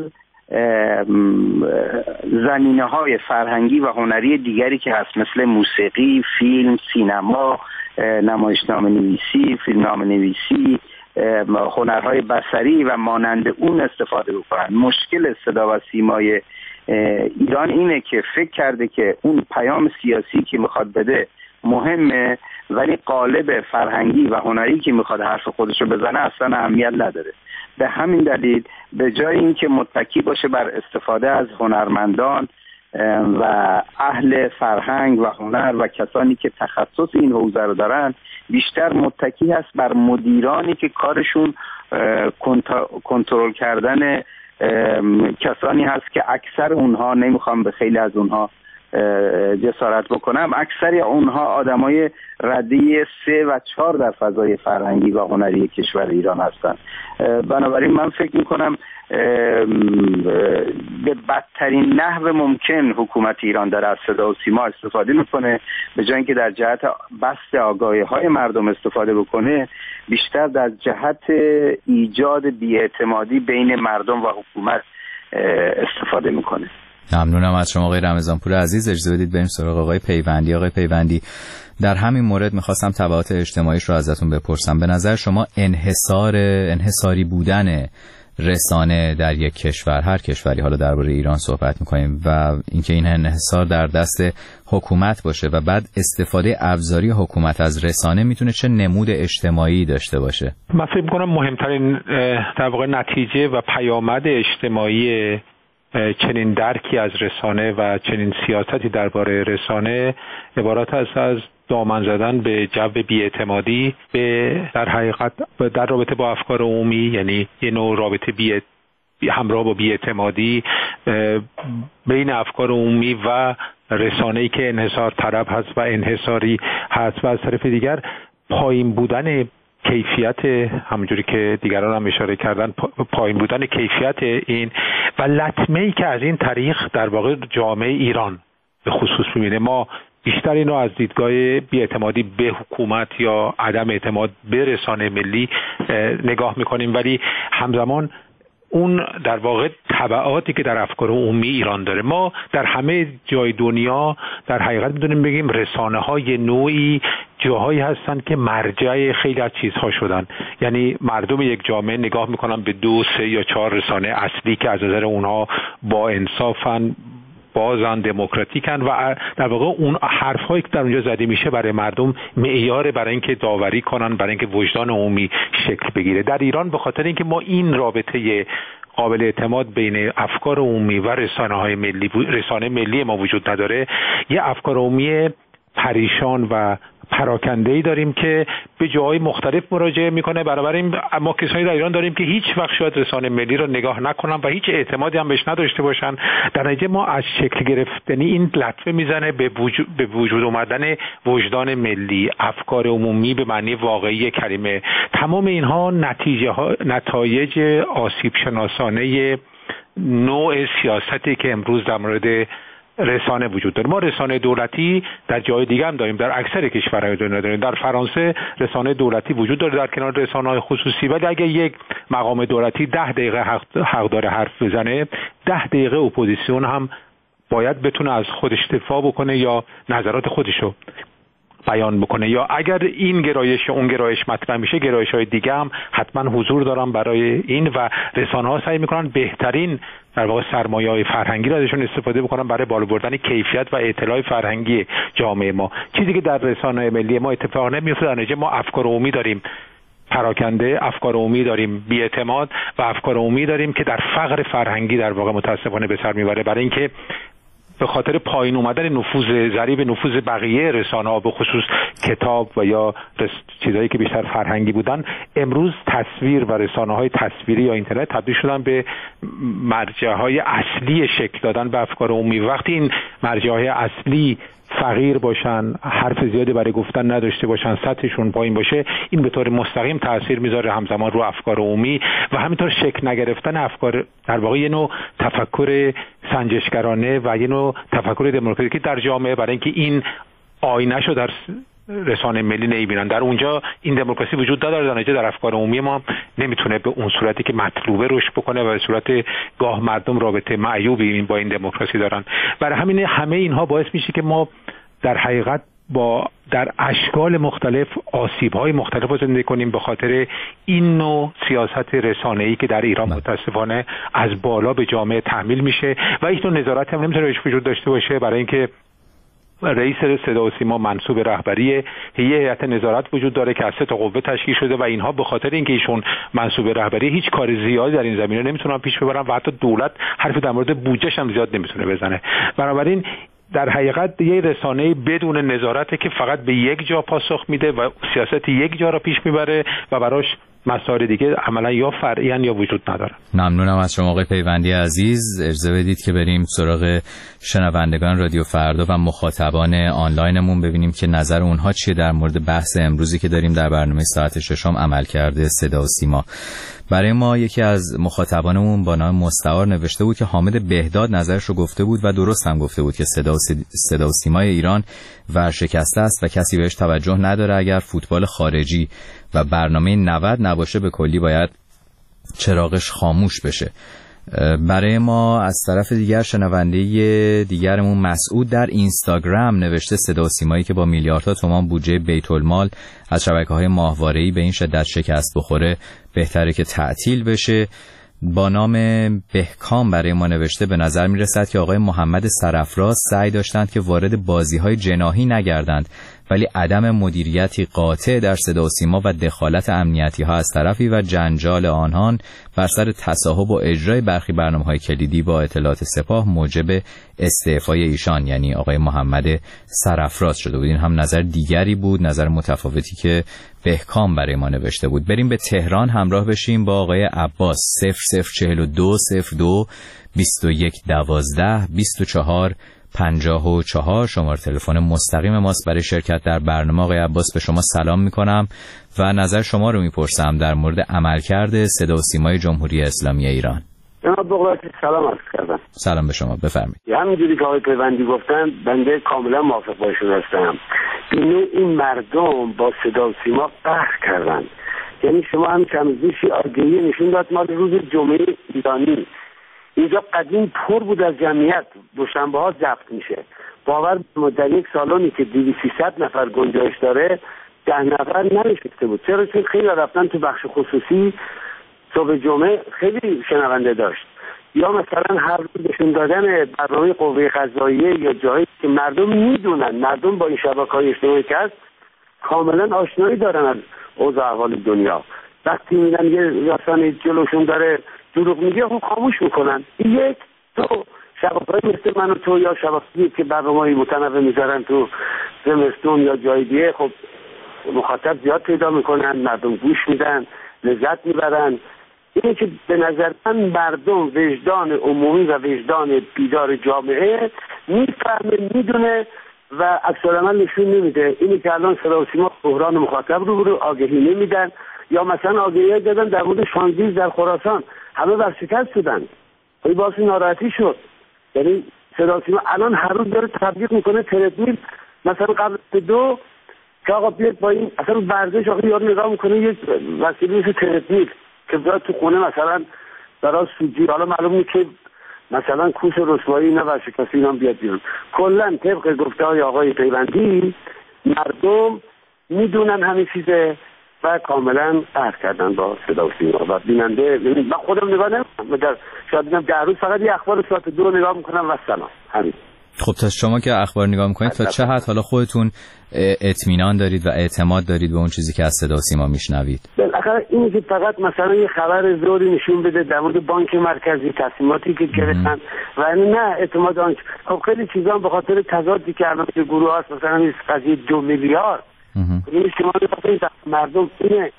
زمینه‌های فرهنگی و هنری دیگری که هست مثل موسیقی، فیلم، سینما، نمایشنامه نویسی، فیلمنامه نویسی، هنرهای بصری و مانند اون استفاده بکنن. مشکل صدا و سیمای ایران اینه که فکر کرده که اون پیام سیاسی که میخواد بده مهمه، ولی قالب فرهنگی و هنری که میخواد حرف خودشو بزنه اصلا اهمیت نداره. به همین دلیل به جای اینکه متکی باشه بر استفاده از هنرمندان و اهل فرهنگ و هنر و کسانی که تخصص این حوزه رو دارن، بیشتر متکی هست بر مدیرانی که کارشون کنترل کردن کسانی هست که اکثر اونها، نمیخوام به خیلی از اونها جسارت بکنم، اکثر اونها آدمای رده سه و چهار در فضای فرهنگی و هنری کشور ایران هستن. بنابراین من فکر میکنم به بدترین نحو ممکن حکومت ایران داره از صدا و سیما استفاده میکنه، به جای اینکه در جهت بسط آگاهی های مردم استفاده بکنه، بیشتر در جهت ایجاد بی‌اعتمادی بین مردم و حکومت استفاده میکنه. ممنونم از شما آقای رمضانپور عزیز. اجازه بدید بریم سراغ آقای پیوندی. آقای پیوندی، در همین مورد میخواستم تبعات اجتماعیش رو ازتون بپرسم. به نظر شما انحصار انحصاری بودن رسانه در یک کشور، هر کشوری، حالا درباره ایران صحبت میکنیم، و اینکه این انحصار در دست حکومت باشه و بعد استفاده ابزاری حکومت از رسانه میتونه چه نمود اجتماعی داشته باشه؟ من فکر میکنم مهمترین در واقع نتیجه و پیامد اجتماعی چنین درکی از رسانه و چنین سیاستی درباره رسانه عبارت است از دامن زدن به جو بی‌اعتمادی، به در حقیقت در رابطه با افکار عمومی، یعنی یه نوع رابطه بی همراه با بی‌اعتمادی بین افکار عمومی و رسانه‌ای که انحصار طلب هست و انحصاری هست، و از طرف دیگر پایین بودن کیفیت، همونجوری که دیگران هم اشاره کردن، پایین بودن کیفیت این و لطمه‌ای که از این طریق در واقع جامعه ایران به خصوص می‌بینه. ما بیشتر اینو از دیدگاه بی‌اعتمادی به حکومت یا عدم اعتماد به رسانه ملی نگاه می‌کنیم، ولی همزمان اون در واقع تبعاتی که در افکار عمومی ایران داره. ما در همه جای دنیا در حقیقت می‌دونیم بگیم رسانه‌های نوعی جاهایی هستن که مرجع خیلی از چیزها شدن. یعنی مردم یک جامعه نگاه میکنن به دو، سه یا چهار رسانه اصلی که از نظر اونها با انصافن، بازن، دموکراتیکن و در واقع اون حرفایی که در اونجا زده میشه برای مردم معیار برای اینکه داوری کنن، برای اینکه وجدان عمومی شکل بگیره. در ایران به خاطر اینکه ما این رابطه قابل اعتماد بین افکار عمومی و رسانه‌های ملی رسانه ملی ما وجود نداره، یه افکار عمومی پریشان و پراکنده‌ای داریم که به جاهای مختلف مراجعه میکنه. بنابراین ما کسایی در ایران داریم که هیچ وقت شاید رسانه ملی رو نگاه نکنن و هیچ اعتمادی هم بهش نداشته باشن. در نتیجه ما از شکل گرفتنی این لطمه میزنه به وجود به وجود اومدن وجدان ملی، افکار عمومی به معنی واقعی کلمه. تمام اینها نتیجه ها نتایج آسیب شناسانه نوع سیاستی که امروز در مورد رسانه وجود داره. ما رسانه دولتی در جای دیگه هم داریم، در اکثر کشورهای دنیا داریم. در فرانسه رسانه دولتی وجود داره در کنار رسانه‌های خصوصی، ولی اگه یک مقام دولتی ده دقیقه حق, حق داره حرف بزنه، ده دقیقه اپوزیسیون هم باید بتونه از خودش دفاع بکنه یا نظرات خودشو بیان بکنه، یا اگر این گرایش اون گرایش مطرح میشه، گرایش‌های دیگه هم حتما حضور دارن برای این و رسانه‌ها سعی میکنن بهترین در واقع سرمایه‌های فرهنگی را ازشون استفاده بکنن برای بالا بردن کیفیت و اطلاع فرهنگی جامعه ما. چیزی که در رسانه‌های ملی ما اتفاق نمیفته. در نتیجه ما افکار عمومی داریم پراکنده، افکار عمومی داریم بی‌اعتماد و افکار عمومی داریم که در فقر فرهنگی در واقع متاسفانه به سر میبره، برای اینکه به خاطر پایین اومدن نفوذ ضریب نفوذ بقیه رسانه‌ها به خصوص کتاب و یا چیزایی که بیشتر فرهنگی بودن، امروز تصویر و رسانه‌های تصویری یا اینترنت تبدیل شدن به مرجع‌های اصلی شکل دادن به افکار عمومی. وقتی این مرجع‌های اصلی فقیر باشن، حرف زیادی برای گفتن نداشته باشن، سطحشون پایین باشه، این به طور مستقیم تاثیر میذاره همزمان رو افکار عمومی و همینطور شکل نگرفتن افکار، در واقع یه نوع تفکر سنجشگرانه و یه نوع تفکر دموکراتیکی در جامعه، برای اینکه این آینه‌شو در رسانه ملی نمیبینن. در اونجا این دموکراسی وجود نداره، در نتیجه در افکار عمومی ما نمیتونه به اون صورتی که مطلوبه رشد بکنه و به صورت گاه مردم رابطه معیوبی با این دموکراسی دارن. برای همین همه اینها باعث میشه که ما در حقیقت با در اشکال مختلف آسیب‌های مختلف رو زندگی کنیم به خاطر این نوع سیاست رسانه‌ای که در ایران متاسفانه از بالا به جامعه تحمیل میشه و هیچ نوع نظارت هم نمیتونه بهش وجود داشته باشه، برای اینکه رئیس صدا و سیما منصوب رهبری یه هیئت نظارت وجود داره که از سه تا قوه تشکیل شده و اینها به خاطر اینکه ایشون منصوب رهبری هیچ کار زیادی در این زمینه نمیتونن پیش ببرن و حتی دولت حرف در مورد بودجه‌ش هم زیاد نمیتونه بزنه. بنابراین در حقیقت یه رسانه بدون نظارته که فقط به یک جا پاسخ میده و سیاست یک جا را پیش میبره و براش مسائل دیگه عملا یا فرعی یا وجود نداره. ممنونم از شما آقای پیوندی عزیز. اجازه بدید که بریم سراغ شنوندگان رادیو فردا و مخاطبان آنلاینمون ببینیم که نظر اونها چیه در مورد بحث امروزی که داریم در برنامه ساعت ششم عملکرد صدا و سیما. برای ما یکی از مخاطبانمون با نام مستعار نوشته بود که حامد بهداد نظرش رو گفته بود و درست هم گفته بود که صدا و, صدا و سیمای ایران ورشکسته است و کسی بهش توجه نداره. اگر فوتبال خارجی و برنامه نود نباشه به کلی باید چراغش خاموش بشه. برای ما از طرف دیگر شنونده دیگرمون مسعود در اینستاگرام نوشته صدا و سیمایی که با میلیاردها تومان بودجه بیت المال از شبکه‌های ماهواره‌ای به این شدت شکست بخوره بهتره که تعطیل بشه. با نام بهکام برای ما نوشته به نظر میرسد که آقای محمد سرافراز سعی داشتند که وارد بازی‌های جناحی نگردند، ولی عدم مدیریتی قاطع در صدا و سیما و دخالت امنیتی ها از طرفی و جنجال آنان بر سر تصاحب و اجرای برخی برنامه‌های کلیدی با اطلاعات سپاه موجب استعفای ایشان یعنی آقای محمد سرافراز شده بود. این هم نظر دیگری بود، نظر متفاوتی که بهکام برای ما نوشته بود. بریم به تهران همراه بشیم با آقای عباس. صفر صفر چهل و دو صفر دو بیست و یک دوازده بیست و چهار پنجاه و چهار شماره تلفن مستقیم ماست برای شرکت در برنامه. آقای عباس به شما سلام میکنم و نظر شما رو میپرسم در مورد عملکرد صدا و سیمای جمهوری اسلامی ایران. جناب بغراتی سلام عرض کردم. سلام به شما، بفرمایید. همینجوری که آقای پیوندی گفتن بنده کاملا موافق باشون هستم. اینو این مردم با صدا و سیما قهر کردن. یعنی شما هم کمزیشی آگهی نشون داد مال روز جمعه ایرانی. اینجا قدیم پر بود از جمعیت، دوشنبه ها ضبط میشه. باور در یک سالونی که دویست سیصد نفر گنجایش داره ده نفر ننشسته بود. چرا؟ چون خیلی رفتن تو بخش خصوصی، صبح جمعه خیلی شنونده داشت. یا مثلا هر روز نشون دادن برنامه قوه قضاییه یا جایی که مردم میدونن، مردم با این شبکه‌های اجتماعی که هست کاملا آشنایی دارن از اوضاع احوال دنیا. وقتی میدن یه رسانه جلوشون داره دروغ میگه خب خاموش میکنن. یک تو شبکه‌های مثل من و تو یا شبکه‌ای که برنامه‌های متنوع میذارن تو زمستون یا جای دیگه، خب مخاطب زیاد پیدا میکنن، مردم گوش میدن، لذت میبرن. اینه که به نظر من مردم وجدان عمومی و وجدان بیدار جامعه میفهمه، میدونه و عکس‌العمل نشون نمیده. اینه که الان صدا و سیما بحران مخاطب رو رو آگهی نمیدن، یا مثلا آگهی دادن در مورد شانزیز در خراسان همه ورشکست شدن، این باعث ناراحتی شد. یعنی صدا و سیما الان هر روز داره تبلیغ میکنه تردمیل، مثلا قبل دو که آقا بیاد با این اصلا ورزش آقا یارو نگاه میکنه یک وسیله مثل تردمیل که بیاد تو خونه مثلا برای سوجی، حالا معلوم نیست که مثلا کوس رسوایی نه ورشکستی اینا بیاد بیرون. کلا طبق گفته های آقای پیوندی مردم میدونن همین چیزه و کاملا قهر کردن با صدا و سیما و بیننده. من خودم نگاه نمیکنم، شاید بگم در روز فقط یه اخبار ساعت دو نگاه میکنم و سلام همین. خب تا شما که اخبار نگاه میکنید تا چه حد حالا خودتون اطمینان دارید و اعتماد دارید به اون چیزی که از صدا و سیما میشنوید؟ بالاخره اینه که فقط مثلا یه خبر زوری نشون بده در مورد بانک مرکزی، تصمیماتی که گرفتن و نه اعتماد آن. خب خیلی چیزا به خاطر تضادی که الان تو گروه هست، مثلا این قضیه دو میلیارد این شما ببینید مردم اینه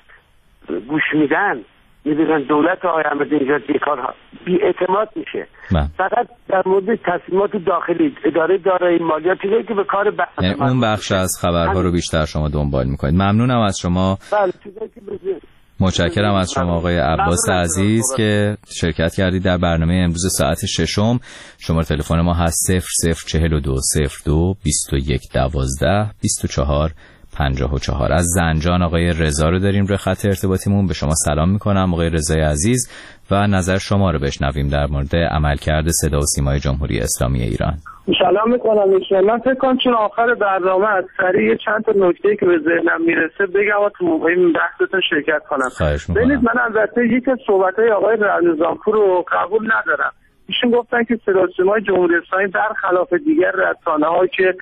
گوش میدن، میدونن دولت آقای احمدی‌نژاد این کار بی اعتماد میشه. من. فقط در مورد تصمیمات داخلی اداره دارایی مالیات چیزایی که به کار بحث یعنی اون بخش از خبرها رو بیشتر شما دنبال میکنید. ممنونم از شما. بله چیزایی که بزرگ. متشکرم از شما آقای عباس عزیز که شرکت کردید در برنامه امروز ساعت ششم. شماره تلفن ما هست صفر صفر چهل و دو صفر دو بیست و یک دوازده بیست و چهار پنجاه و چهار. از زنجان آقای رضا رو داریم روی خط ارتباطیمون. به شما سلام میکنم آقای رضای عزیز و نظر شما رو بشنویم در مورد عملکرد صدا و سیمای جمهوری اسلامی ایران. سلام میکنم. من فکر کنم چون آخر برنامه از سریع چند تا نکته که به ذهنم میرسه بگم و تو این بحثتون شرکت کنم. ببینید من البته یک از صحبت‌های آقای رضاپور رو قبول ندارم. ایشون گفتن که صدا و سیمای جمهوری اسلامی برخلاف دیگر رسانه‌ها که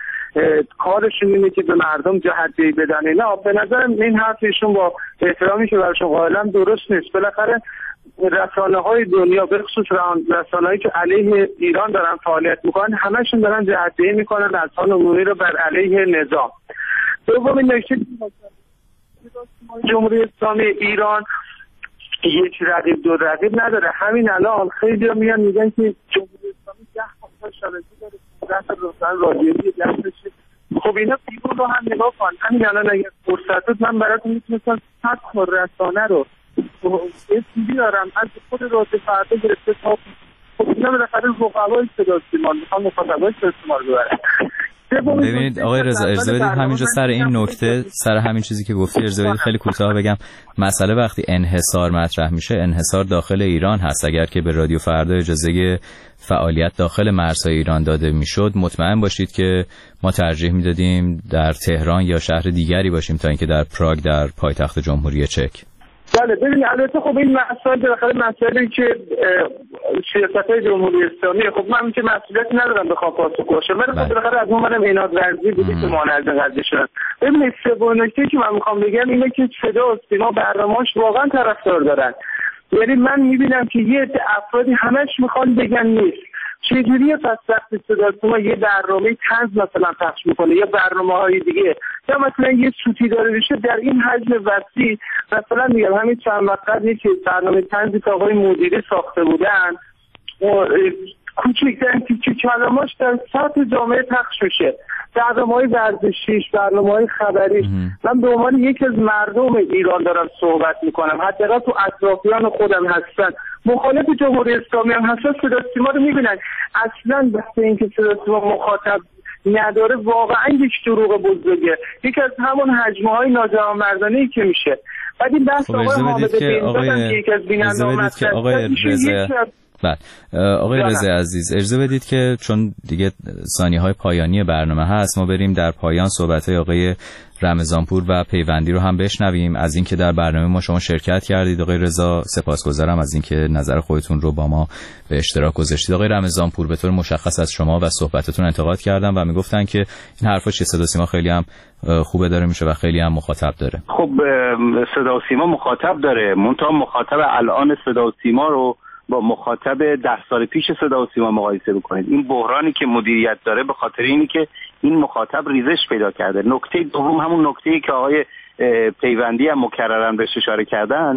کارشون اینه که به مردم جهت‌دهی بدن، نه به نظرم این حرف ایشون با احترامی که براشون قائلم درست نیست. بالاخره رسانه‌های دنیا به خصوص رسانه‌هایی که علیه ایران دارن فعالیت میکنن همشون دارن جهت‌دهی میکنن اذهان عمومی رو بر علیه نظام. دومین نکته جمهوری اسلامی ایران یک رقیب دو رقیب نداره. همین الان خیلی‌ها میان میگن که جمهوری اسلامی ده تا شبکه داره، ده تا رسانه رادیویی دستش. خب اینا بیرون رو هم نگاه کن. همین الان اگه فرصت بود من براتون میتونستم صد تا رسانه رو اسمی دارم از خود رادیو فردا گرفته تا خب اینا بالاخره رقبای صدا و سیما میخوان مخاطبای صدا و سیما رو ببرن. ببینید آقای رضا ارزا بدید همینجا سر این نکته، سر همین چیزی که گفتی ارزا بدید خیلی کوتاه بگم. مسئله وقتی انحصار مطرح میشه، انحصار داخل ایران هست. اگر که به رادیو فردا اجازه فعالیت داخل مرزهای ایران داده میشد، مطمئن باشید که ما ترجیح میدادیم در تهران یا شهر دیگری باشیم تا اینکه در پراگ در پایتخت جمهوری چک. بله ببین البته خب این مسائل بالاخره مسائلی که سیاست‌های جمهوری اسلامی، خب من که مسئولیتی ندارم بخوام پاسخ باشم، ولی خب بالاخره از اون منم ایناد ورزی بودی که مانع قضیه شد. ببین سومین نکته که من میخوام بگم اینه که صدا و سیما برنامه‌اش واقعا طرفدار دارن. یعنی من میبینم که یه افرادی همش میخوان بگن نیست. چجوریه پس وقتی صدا و سیما یه برنامه طنز مثلا پخش میکنه یا برنامه‌های دیگه یا مثلا یه سوتی داره میشه در این حجم وسیع، مثلا میگم همین چند وقت قبل که برنامه طنزی که آقای مدیری ساخته بودن کوچکترین تیکه کلماش در سطح جامعه پخش میشه. برنامه‌های ورزشیش، برنامه‌های خبریش. من به عنوان یکی از مردم ایران دارم صحبت میکنم، حداقل تو اطرافیان خودم هستن، مخالف جمهوری اسلامی هم هستن، صدا سیما رو میبینن. اصلا بحث این که صدا سیما مخاطب نداره واقعا یک دروغ بزرگه، یکی از همون حجمه های ناجوانمردانه‌ای که میشه. بعد این بحث آقای حامد بین‌زاد که یکی از بیننده‌ها مطرح کرد. بله آقای رضا عزیز، اجازه بدید که چون دیگه ثانیه‌های پایانی برنامه هست ما بریم در پایان صحبت‌های آقای رمضانپور و پیوندی رو هم بشنویم. از اینکه در برنامه ما شما شرکت کردید آقای رضا سپاسگزارم از اینکه نظر خودتون رو با ما به اشتراک گذاشتید. آقای رمضانپور به طور مشخص از شما و صحبتتون انتقاد کردم و میگفتن که این حرفا چیه، صدا سیما خیلی هم خوبه داره میشه و خیلی هم مخاطب داره. خب صدا سیما مخاطب داره، منتها مخاطب الان صدا سیما رو با مخاطب ده سال پیش صدا و سیما مقایسه بکنید. این بحرانی که مدیریت داره به خاطر اینی که این مخاطب ریزش پیدا کرده. نکته دوم همون نکته‌ای که آقای پیوندی هم مکررن بهش اشاره کردن،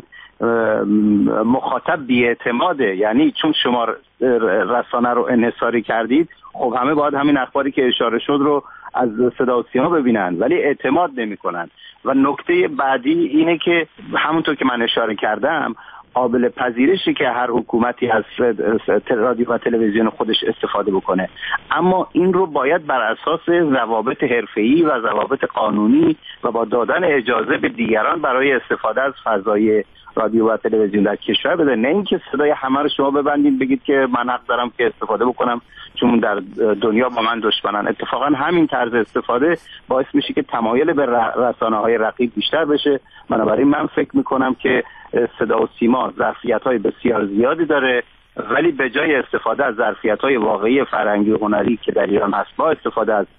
مخاطب بی‌اعتماده. یعنی چون شما رسانه رو انحصاری کردید، خب همه باید همین اخباری که اشاره شد رو از صدا و سیما ببینن ولی اعتماد نمی‌کنن. و نکته بعدی اینه که همونطور که من اشاره کردم قابل پذیرشی که هر حکومتی از رادیو و تلویزیون خودش استفاده بکنه، اما این رو باید بر اساس ضوابط حرفه‌ای و ضوابط قانونی و با دادن اجازه به دیگران برای استفاده از فضای رادیو و تلویزیون در کشور بده، نه اینکه صدای همه رو شما ببندید بگید که من حق دارم که استفاده بکنم چون در دنیا با من دشمنن. اتفاقا همین طرز استفاده باعث میشه که تمایل به رسانه‌های رقیب بیشتر بشه. بنابراین من فکر میکنم که صدا و سیما ظرفیت‌های بسیار زیادی داره، ولی به جای استفاده از ظرفیت‌های واقعی فرهنگی و هنری که در ایران هست با استفاده از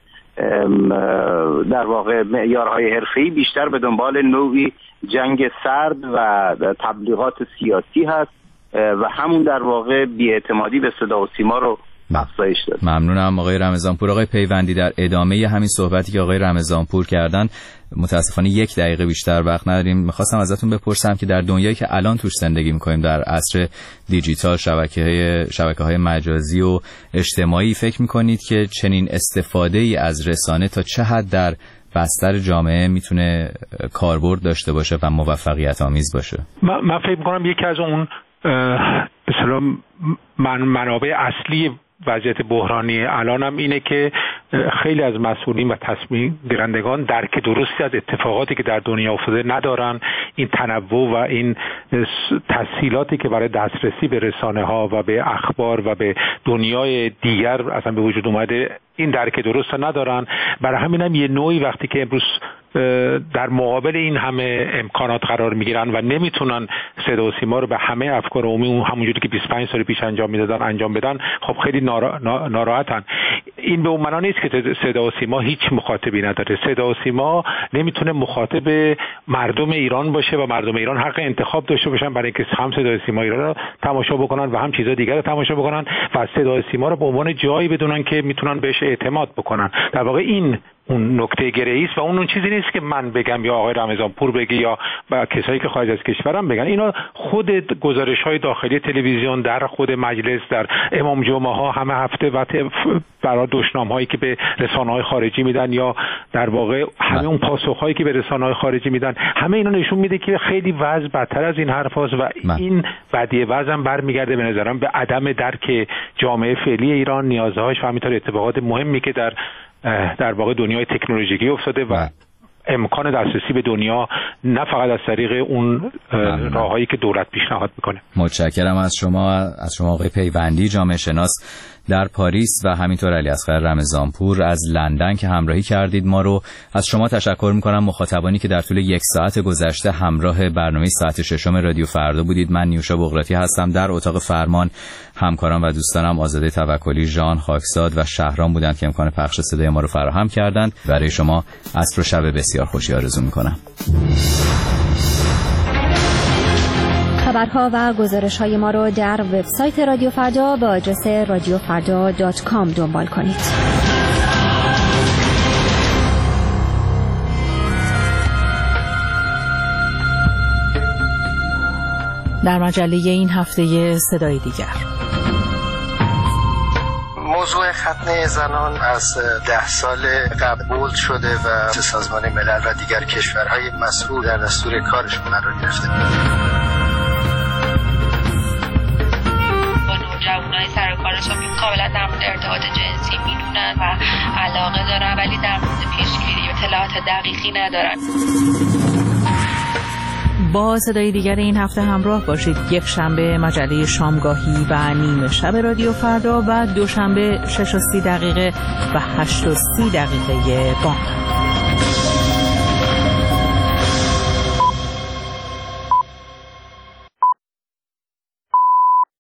در واقع معیارهای حرفه‌ای بیشتر به دنبال نوعی جنگ سرد و تبلیغات سیاسی هست و همون در واقع بی‌اعتمادی به صدا و سیما رو افزایش داد. ممنونم آقای رمضانپور. آقای پیوندی در ادامه همین صحبتی که آقای رمضانپور کردن، متاسفانه یک دقیقه بیشتر وقت نداریم، میخواستم ازتون بپرسم که در دنیایی که الان توش زندگی میکنیم در عصر دیجیتال، شبکه‌های شبکه‌های مجازی و اجتماعی، فکر میکنید که چنین استفاده‌ای از رسانه تا چه حد در بستر جامعه میتونه کاربرد داشته باشه و موفقیت آمیز باشه؟ من, من فکر میکنم یکی از اون به اصطلاح من منابع اصلی وضعیت بحرانی الانم اینه که خیلی از مسئولین و تصمیم گیرندگان درک درستی از اتفاقاتی که در دنیا افتاده ندارن. این تنوع و این تسهیلاتی که برای دسترسی به رسانه ها و به اخبار و به دنیای دیگر اصلا به وجود اومده، این درک درست ندارن. برای همین هم یه نوعی وقتی که امروز در مقابل این همه امکانات قرار میگیرن و نمیتونن صدا و سیما رو به همه افکار عمومی همونجوری که بیست و پنج سال پیش انجام میدادن انجام بدن، خب خیلی نارا... ناراحتن. این به اون معنا نیست که صدا و سیما هیچ مخاطبی نداره. صدا و سیما نمیتونه مخاطب مردم ایران باشه و مردم ایران حق انتخاب داشته باشن برای اینکه هم صدا و سیما ایران رو تماشا بکنن و هم چیزا دیگر رو تماشا بکنن و صدا و سیما رو به عنوان جایی بدونن که میتونن بهش اعتماد بکنن. در واقع این اون نکته گره‌ای است و اون اون چیزی نیست که من بگم یا آقای رمضانپور بگه یا با کسایی که خارج از کشورم بگن. اینا خود گزارش‌های داخلی تلویزیون در خود مجلس، در امام جمعه ها همه هفته و برای دشنام‌هایی که به رسانه‌های خارجی میدن یا در واقع همه اون پاسخ‌هایی که به رسانه‌های خارجی میدن، همه اینا نشون میده که خیلی وضع بدتر از این حرفاست و من. این بدیه وضع هم برمیگرده به نظرم به عدم درک جامعه فعلی ایران، نیازهاش و همینطور اتفاقات مهمی که در در واقع دنیای تکنولوژیکی افتاده و امکان دسترسی به دنیا نه فقط از طریق اون راههایی که دولت پیشنهاد میکنه. متشکرم از شما از شما آقای پیوندی، جامعه شناس در پاریس، و همینطور علیاصغر رمضانپور از لندن که همراهی کردید ما رو. از شما تشکر میکنم مخاطبانی که در طول یک ساعت گذشته همراه برنامه ساعت ششم رادیو فردا بودید. من نیوشا بغراتی هستم. در اتاق فرمان همکاران و دوستانم آزاده توکلی، ژان خاکزاد و شهرام بودند که امکان پخش صدای ما رو فراهم کردند. برای شما عصر و شب بسیار خوشی آرزو میکنم. خبرها و گزارش‌های ما رو در وبسایت رادیو فردا با آدرس رادیو فردا دات کام دنبال کنید. در مجله این هفته صدای دیگر: موضوع ختنه زنان از ده سال قبل بولد شده و سازمان ملل و دیگر کشورهای مسئول در دستور کارشون قرار گرفته. جوانای سر و کارش هم کاملا در مورد ارتباط جنسی میدونن و علاقه دارن، ولی در مورد پیشگیری اطلاعات دقیقی ندارن. با صدای دیگر این هفته همراه باشید. یک شنبه مجله شامگاهی و نیمه شب رادیو فردا و دوشنبه شش و سی دقیقه و هشت و سی دقیقه بامداد.